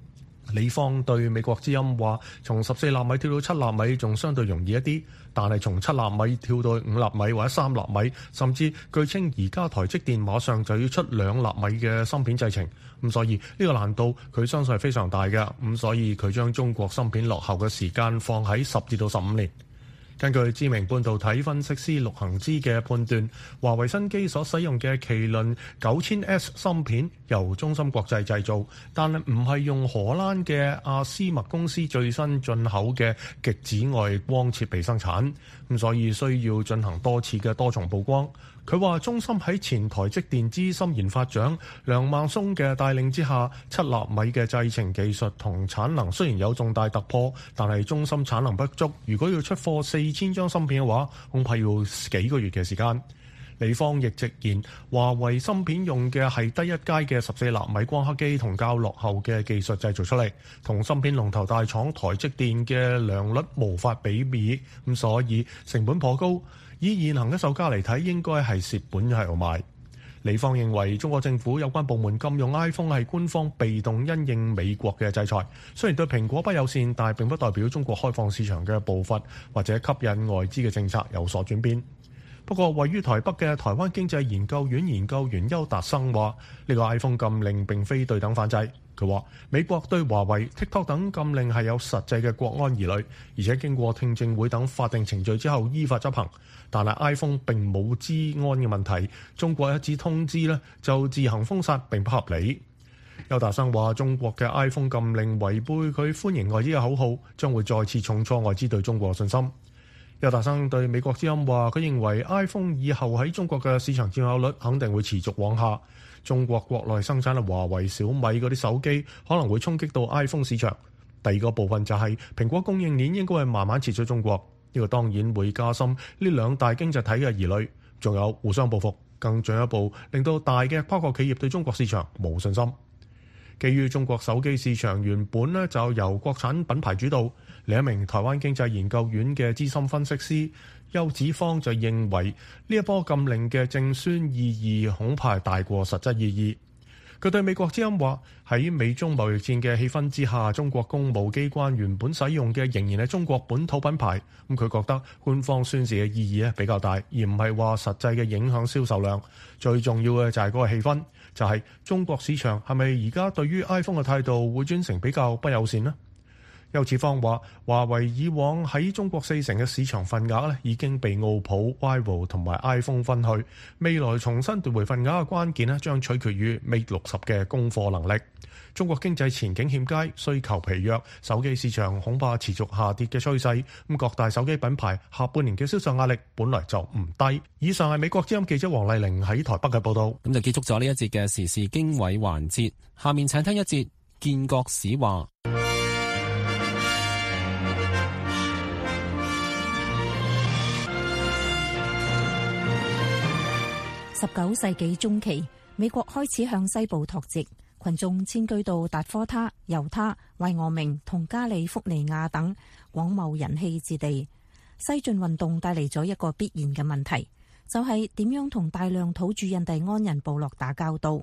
李方對美國之音話，從十四納米跳到七納米仲相對容易一啲，但係從七納米跳到五納米或者三納米，甚至據稱而家台積電馬上就要出兩納米嘅芯片製程，咁所以呢個難度佢相信係非常大嘅，咁所以佢將中國芯片落後嘅時間放喺十至到十五年。根據知名半導體分析師陸行之嘅判斷，華為新機所使用嘅麒麟九千 S 芯片由中芯國際製造，但係唔係用荷蘭嘅阿斯麥公司最新進口嘅極紫外光設備生產，咁所以需要進行多次嘅多重曝光。佢話中芯喺前台積電資深研發長梁孟松嘅帶領之下，七納米嘅製程技術同產能雖然有重大突破，但係中芯產能不足，如果要出貨四千張芯片嘅話，恐怕要幾個月嘅時間。李方亦直言，華為芯片用嘅係低一階嘅十四納米光刻機同較落後嘅技術製造出嚟，同芯片龍頭大廠台積電嘅良率無法比擬，咁所以成本頗高。以現行嘅售價嚟睇，應該係蝕本喺度賣。李方認為中國政府有關部門禁用 iPhone 係官方被動因應美國嘅制裁，雖然對蘋果不友善，但係並不代表中國開放市場嘅步伐或者吸引外資嘅政策有所轉變。不過，位於台北嘅台灣經濟研究院研究員邱達生話：呢個 iPhone 禁令並非對等反制。佢話美國對華為、TikTok 等禁令係有實際嘅國安疑慮，而且經過聽證會等法定程序之後依法執行。但係 iPhone 並冇資安嘅問題，中國一紙通知呢就自行封殺並不合理。邱達生話：中國嘅 iPhone 禁令違背佢歡迎外資嘅口號，將會再次重挫外資對中國嘅信心。邱達生對美國之音話：佢認為 iPhone 以後喺中國嘅市場佔有率肯定會持續往下。中國國內生產嘅華為、小米嗰啲手機可能會衝擊到 iPhone 市場。第二個部分就係蘋果供應鏈應該係慢慢撤出中國，呢個當然會加深呢兩大經濟體嘅疑慮，仲有互相報復，更進一步令到大嘅跨國企業對中國市場冇信心。基於中國手機市場原本呢就由國產品牌主導，另一名台灣經濟研究院嘅資深分析師邱子方就認為呢一波禁令嘅正宣意義恐怕大過實質意義。佢對美國之音話：喺美中貿易戰嘅氣氛之下，中國公務機關原本使用嘅仍然係中國本土品牌。咁佢覺得官方宣示嘅意義咧比較大，而唔係話實際嘅影響銷售量。最重要嘅就係嗰個氣氛，就係、是、中國市場係咪而家對於 iPhone 嘅態度會轉成比較不友善呢？邱子方話：華為以往喺中國四成嘅市場份額咧已經被奧普、vivo 同埋 iPhone 分去，未來重新奪回份額嘅關鍵咧將取決於 Mate 六十嘅供貨能力。中國經濟前景欠佳，需求疲弱，手機市場恐怕持續下跌嘅趨勢。咁各大手機品牌下半年嘅銷售壓力本來就唔低。以上係美國之音記者黃麗玲喺台北嘅報道。 咁就結束咗呢一節嘅時事經緯環節。下面請聽一節建國史話。 十九世紀中期，美國開始向西部拓殖，群眾遷居到達科他、猶他、懷俄明同加利福尼亞等廣袤人稀之地。西進運動帶嚟咗一個必然嘅問題，就係點樣同大量土著印第安人部落打交道。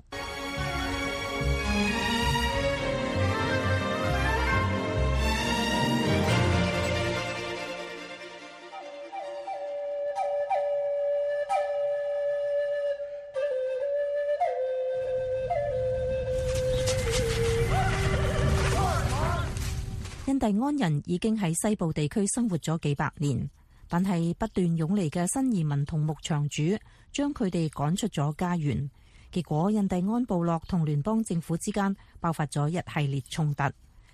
印第安人已經喺西部地區生活咗幾百年，但係不斷湧嚟嘅新移民同牧場主將佢哋趕出咗家園，結果印第安部落同聯邦政府之間爆發咗一系列衝突。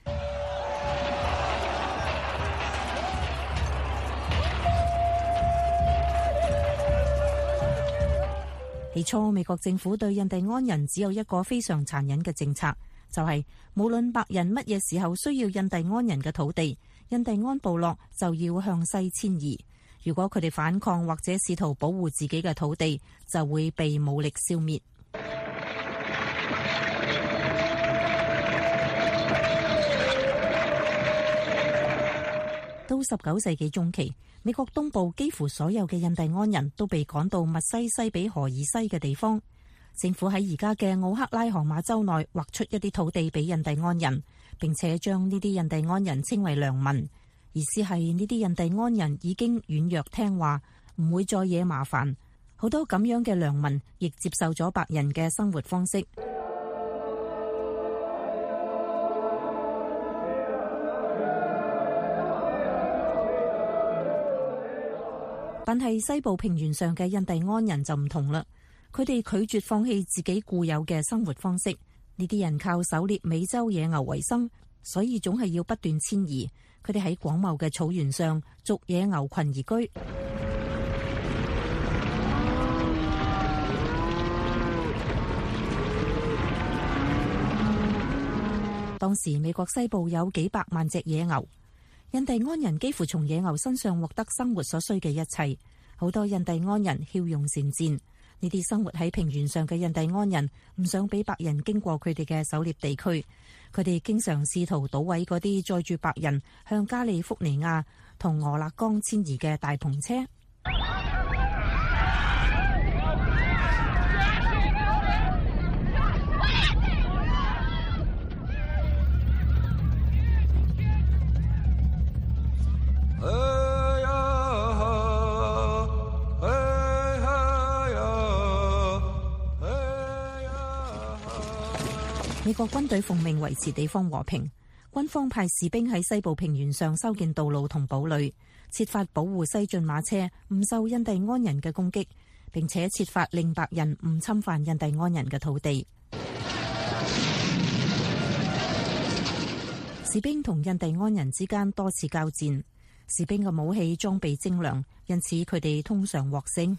起初，美國政府對印第安人只有一個非常殘忍嘅政策，就係、是、無論白人乜嘢時候需要印第安人嘅土地，印第安部落就要向西遷移。如果佢哋反抗或者試圖保護自己嘅土地，就會被武力消滅。到十九世紀中期，美國東部幾乎所有嘅印第安人都被趕到密西西比河以西嘅地方。政府喺而家嘅奧克拉荷馬州內劃出一啲土地俾印第安人， 並且將呢啲印第安人稱為良民，意思係呢啲印第安人已經軟弱聽話，唔會再惹麻煩。好多咁樣嘅良民亦接受咗白人嘅生活方式。但係西部平原上嘅印第安人就唔同啦，佢哋拒絕放棄自己固有嘅生活方式。呢啲人靠狩獵美洲野牛為生，所以總係要不斷遷移。佢哋喺廣袤嘅草原上逐野牛群而居。當時美國西部有幾百萬隻野牛。印第安人幾乎從野牛身上獲得生活所需嘅一切，好多印第安人驍勇善戰。呢啲生活喺平原上嘅印第安人唔想俾白人經過佢哋嘅狩獵地區，佢哋經常試圖搗毀嗰啲載住白人向加利福尼亞同俄勒岡遷移嘅大篷車。美國軍隊奉命維持地方和平，軍方派士兵喺西部平原上修建道路同堡壘，設法保護西進馬車唔受印第安人嘅攻擊，並且設法令白人唔侵犯印第安人嘅土地。士兵同印第安人之間多次交戰，士兵嘅武器裝備精良，因此佢哋通常獲勝。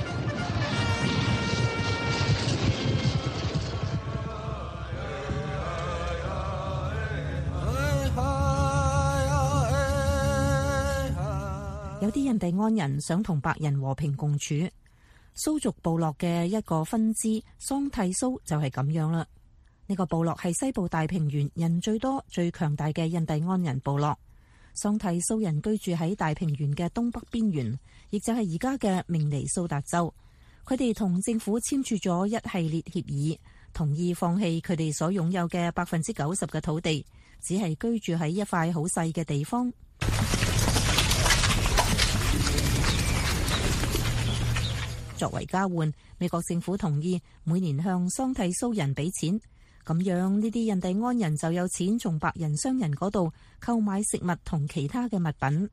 有啲印第安人想同白人和平共處，蘇族部落嘅一個分支桑蒂蘇就係咁樣啦。呢個部落係西部大平原人最多、最強大嘅印第安人部落。桑蒂蘇人居住喺大平原嘅東北邊緣，亦就係而家嘅明尼蘇達州。佢哋同政府簽署咗一系列協議，同意放棄佢哋所擁有嘅百分之九十嘅土地，只係居住喺一塊好細嘅地方。作為交換，美國政府同意每年向桑蒂蘇人俾錢，咁樣呢啲印第安人就有錢從白人商人嗰度購買食物同其他嘅物品。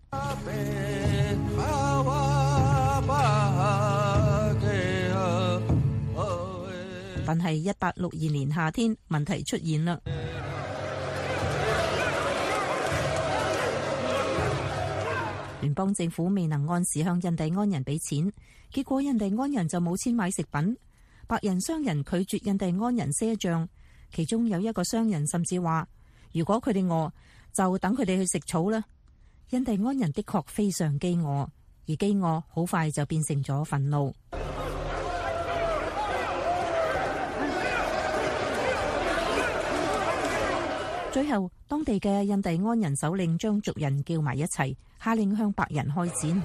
但係一八六二年夏天，問題出現啦。聯邦政府未能按時向印第安人俾錢，結果印第安人就冇錢買食品。白人商人拒絕印第安人賒賬，其中有一個商人甚至話：如果佢哋餓，就等佢哋去食草啦。印第安人的確非常飢餓，而飢餓好快就變成咗憤怒。最後，當地嘅印第安人首領將族人叫埋一齊，下令向白人開戰。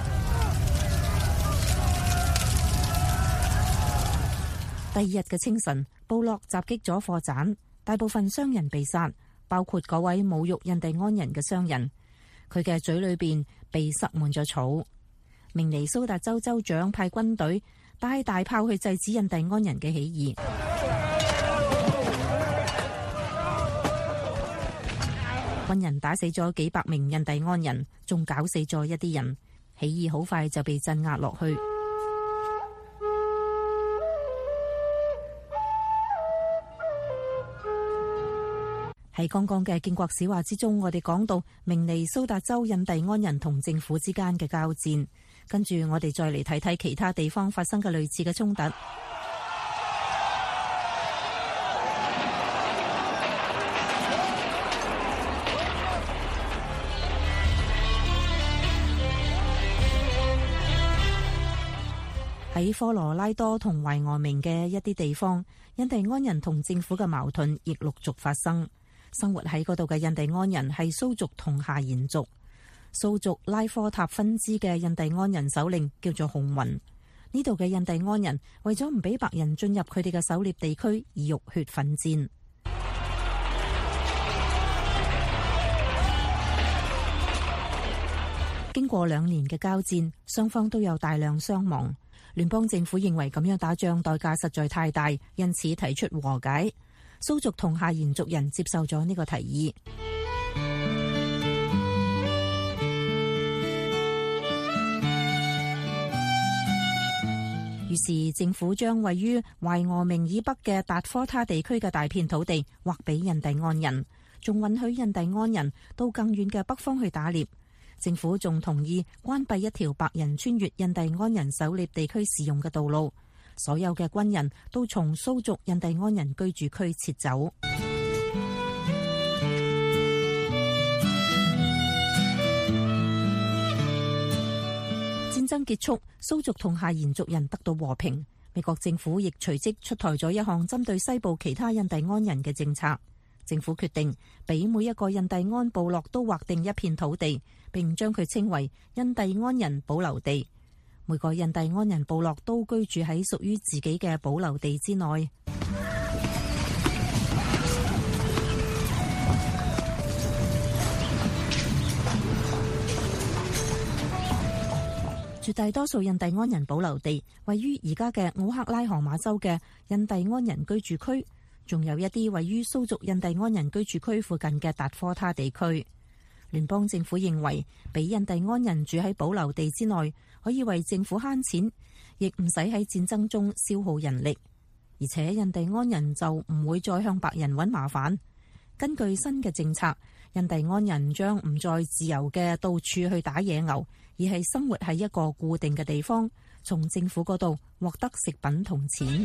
第二日嘅清晨，部落襲擊咗貨棧，大部分商人被殺，包括嗰位侮辱印第安人嘅商人，佢嘅嘴裏邊被塞滿咗草。明尼蘇達州州長派軍隊帶大炮去制止印第安人嘅起義。軍人打死咗幾百名印第安人，仲搞死咗一啲人。起義好快就被鎮壓落去。喺剛剛嘅建國史話之中，我哋講到明尼蘇達州印第安人同政府之間嘅交戰，跟住我哋再嚟睇睇其他地方發生嘅類似嘅衝突。喺科羅拉多同懷俄明嘅一啲地方，印第安人同政府嘅矛盾亦陸續發生。生活喺嗰度嘅印第安人係蘇族同夏延族。蘇族拉科塔分支嘅印第安人首領叫做洪雲。呢度嘅印第安人為咗唔俾白人進入佢哋嘅狩獵地區而浴血奮戰。 經過兩年嘅交戰，雙方都有大量傷亡。聯邦政府認為咁樣打仗代價實在太大，因此提出和解。蘇族同夏延族人接受咗呢個提議。於是政府將位於懷俄明以北嘅達科他地區嘅大片土地劃俾印第安人，仲允許印第安人到更遠嘅北方去打獵。政府仲同意關閉一條白人穿越印第安人狩獵地區使用嘅道路，所有嘅軍人都從蘇族印第安人居住區撤走。戰爭結束，蘇族同夏延族人得到和平。美國政府亦隨即出台咗一項針對西部其他印第安人嘅政策。政府決定俾每一個印第安部落都劃定一片土地，並將佢稱為印第安人保留地。每個印第安人部落都居住喺屬於自己嘅保留地之內。絕大多數印第安人保留地位於而家嘅奧克拉荷馬州嘅印第安人居住區，仲有一啲位於蘇族印第安人居住區附近嘅達科他地區。聯邦政府認為，俾印第安人住喺保留地之內，可以為政府慳錢，亦唔使喺戰爭中消耗人力，而且印第安人就唔會再向白人揾麻煩。根據新嘅政策，印第安人將唔再自由嘅到處去打野牛，而係生活喺一個固定嘅地方，從政府嗰度獲得食品同錢。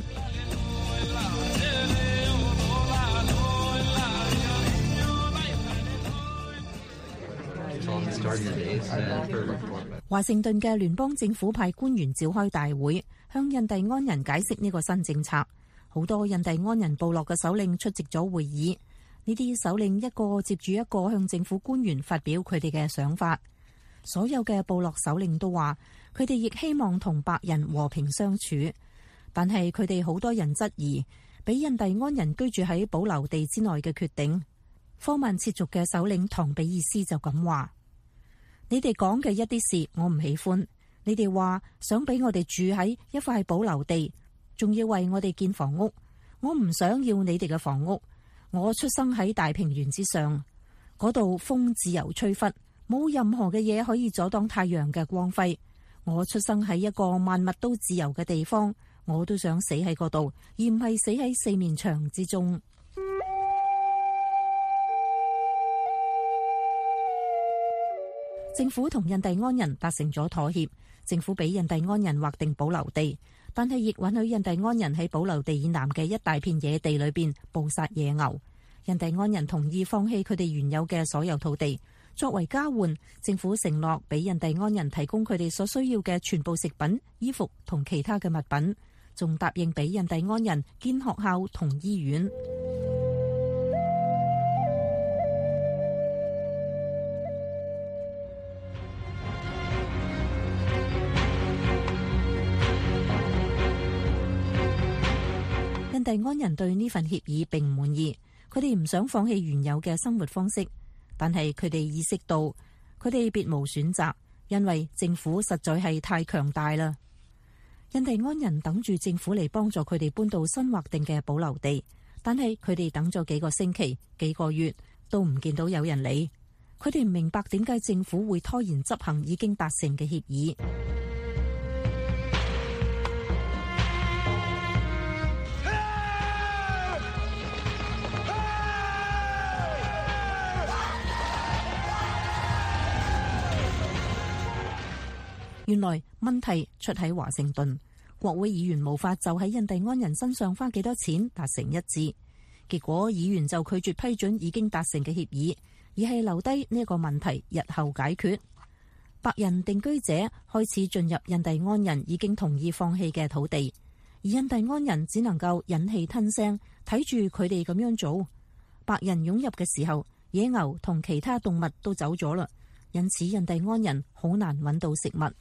華盛頓嘅聯邦政府派官員召開大會，向印第安人解釋呢個新政策。好多印第安人部落嘅首領出席咗會議，呢啲首領一個接住一個向政府官員發表佢哋嘅想法。所有嘅部落首領都話，佢哋亦希望同白人和平相處，但係佢哋好多人質疑俾印第安人居住喺保留地之內嘅決定。科曼切族嘅首領唐比爾斯就咁話：你哋講嘅一啲事我唔喜歡，你哋話想俾我哋住喺一塊保留地，仲要為我哋建房屋，我唔想要你哋嘅房屋。我出生喺大平原之上，嗰度風自由吹拂，冇任何嘅嘢可以阻擋太陽嘅光輝。我出生喺一個萬物都自由嘅地方，我都想死喺嗰度，而唔係死喺四面牆之中。政府同印第安人達成咗妥協，政府俾印第安人劃定保留地，但係亦允許印第安人喺保留地以南嘅一大片野地裏邊捕殺野牛。印第安人同意放棄佢哋原有嘅所有土地，作為交換，政府承諾俾印第安人提供佢哋所需要嘅全部食品、衣服同其他嘅物品，仲答應俾印第安人建學校同醫院。印第安人對呢份協議並唔滿意，佢哋唔想放棄原有嘅生活方式，但係佢哋意識到佢哋別無選擇，因為政府實在係太強大啦。印第安人等住政府嚟幫助佢哋搬到新劃定嘅保留地，但係佢哋等咗幾個星期、幾個月都唔見到有人理。佢哋唔明白點解政府會拖延執行已經達成嘅協議。原來問題出喺華盛頓，國會議員無法就喺印第安人身上花幾多錢達成一致，結果議員就拒絕批准已經達成嘅協議，而係留低呢個問題日後解決。白人定居者開始進入印第安人已經同意放棄嘅土地，而印第安人只能夠忍氣吞聲睇住佢哋咁樣做。白人湧入嘅時候，野牛同其他動物都走咗啦，因此印第安人好難揾到食物。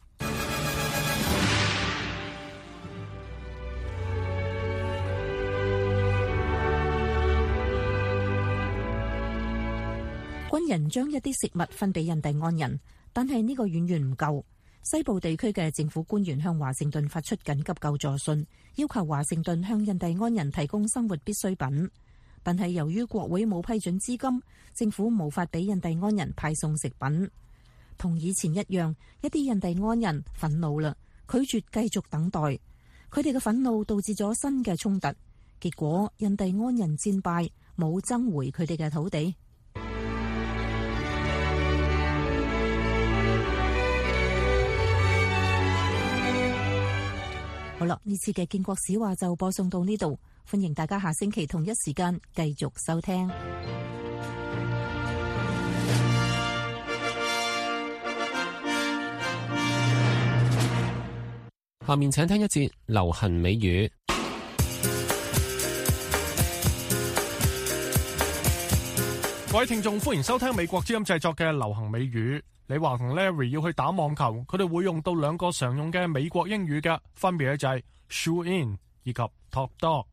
軍人將一啲食物分俾印第安人， 但係呢個遠遠唔夠。西部地區嘅政府官員向華盛頓發出緊急救助信，要求華盛頓向印第安人提供生活必需品。但係由於國會冇批准資金，政府無法俾印第安人派送食品。同以前一樣，一啲印第安人憤怒啦，拒絕繼續等待。佢哋嘅憤怒導致咗新嘅衝突，結果印第安人戰敗，冇爭回佢哋嘅土地。好啦，呢次嘅建國史話就播送到呢度，歡迎大家下星期同一時間繼續收聽。 下面請聽一節流行美語。 各位聽眾，歡迎收聽美國之音製作嘅流行美語。李華同 Larry 要去打網球，佢哋會用到兩個常用嘅美國英語嘅，分別就係 shoe in 以及 top dog。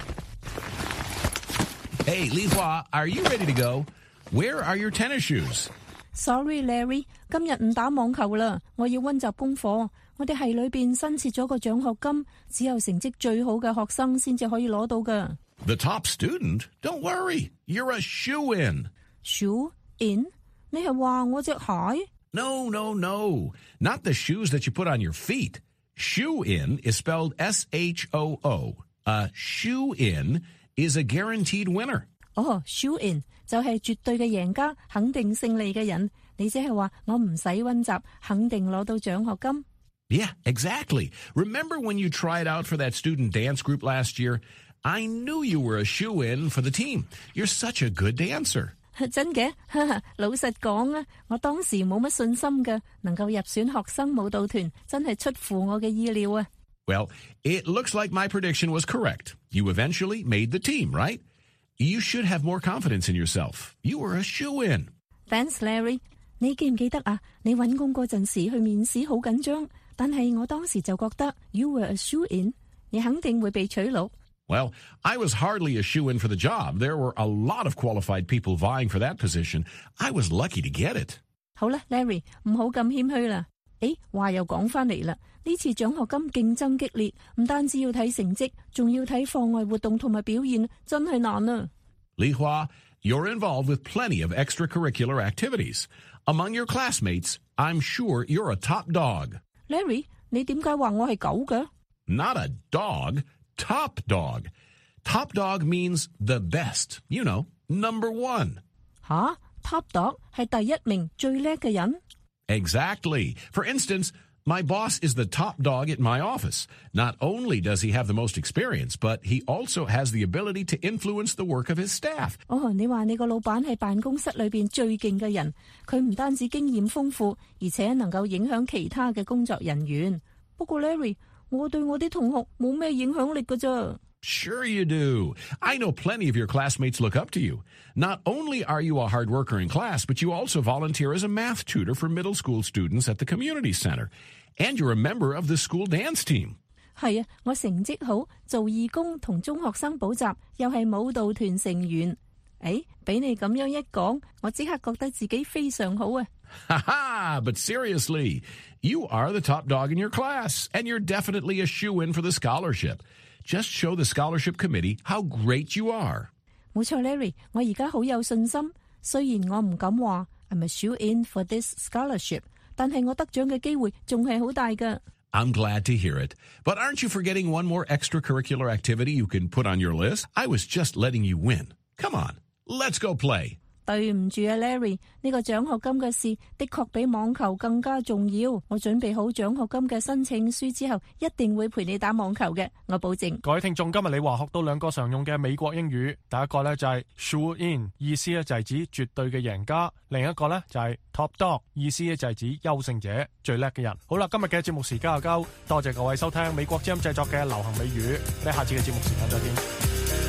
Hey, Li Hua, are you ready to go? Where are your tennis shoes? Sorry, Larry， 今日唔打網球啦，我要溫習功課。我哋系裏邊新設咗個獎學金，只有成績最好嘅學生先至可以攞到㗎。 The top student? Don't worry, you're a shoe in. Shoe in？ 你係話我隻鞋 ？No, no, no. Not the shoes that you put on your feet. Shoe in is spelled S H O O. A shoe in is a guaranteed winner. 哦 shoe in 就係絕對嘅贏家，肯定勝利嘅人。你即係話我唔使溫習，肯定攞到獎學金。 Yeah, exactly. Remember when you tried out for that student dance group last year? I knew you were a shoe-in for the team. You're such a good dancer. 真嘅？老實講啊，我當時冇乜信心嘅，能夠入選學生舞蹈團，真係出乎我嘅意料啊。 Well, it looks like my prediction was correct. You eventually made the team, right? You should have more confidence in yourself. You were a shoe-in. Thanks, Larry. 你記唔記得啊？你揾工嗰陣時去面試好緊張。但係我當時就覺得 you were a shoe-in， 你肯定會被取錄。 Well, I was hardly a shoe-in for the job. There were a lot of qualified people vying for that position. I was lucky to get it. 好啦 ，Larry， 唔好咁謙虛啦。誒，話又講翻嚟啦，呢次獎學金競爭激烈，唔單止要睇成績，仲要睇課外活動同埋表現，真係難啊。 Li Hua, you're involved with plenty of extracurricular activities. Among your classmates, I'm sure you're a top dog.Larry, 你點解話我係狗嘅？ Not a dog, top dog. Top dog means the best. You know, number one. 吓 ，top dog 係第一名最叻嘅人。 Exactly. For instance, my boss is the top dog at my office. Not only does he have the most experience, but he also has the ability to influence the work of his staff. 哦，你話你個老闆係辦公室裏邊最勁嘅人，佢唔單止經驗豐富，而且能夠影響其他嘅工作人員。不過 Larry， 我對我啲同學冇咩影響力㗎咋。 Sure you do. I know plenty of your classmates look up to you. Not only are you a hard worker in class, but you also volunteer as a math tutor for middle school students at the community center. And you're a member of the school dance team. 係啊，我成績好，做義工同中學生補習，又係舞蹈團成員。誒，俾你咁樣一講，我即刻覺得自己非常好啊。 Ha ha! But seriously, you are the top dog in your class, and you're definitely a shoe-in for the scholarship.Just show the scholarship committee how great you are. 冇錯 ，Larry， 我而家好有信心。雖然我唔敢話 I'm a shoe-in for this scholarship， 但係我得獎嘅機會仲係好大㗎。 I'm glad to hear it. But aren't you forgetting one more extracurricular activity you can put on your list? I was just letting you win. Come on, let's go play. 對唔住啊 ，Larry， 呢個獎學金嘅事的確比網球更加重要。我準備好獎學金嘅申請書之後，一定會陪你打網球嘅，我保證。 各位聽眾，今日你話學到兩個常用嘅美國英語，第一個呢就係 shoe in， 意思呢就係指絕對嘅贏家；另一個呢就係 top dog， 意思呢就係指優勝者、最叻嘅人。好啦，今日嘅節目時間又夠，多謝各位收聽美國之音製作嘅流行美語。呢下次嘅節目時間再見。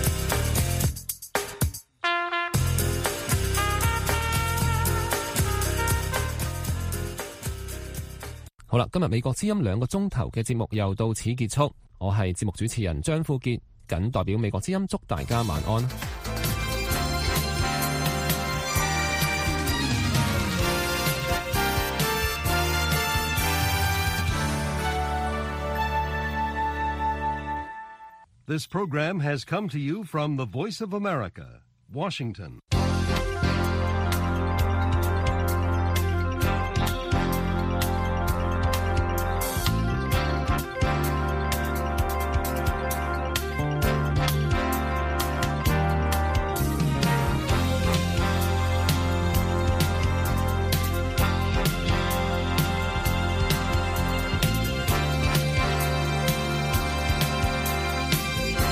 好啦，今日美國之音兩個鐘頭嘅節目又到此結束。我係節目主持人張富傑，謹代表美國之音祝大家晚安。 This program has come to you from the Voice of America, Washington.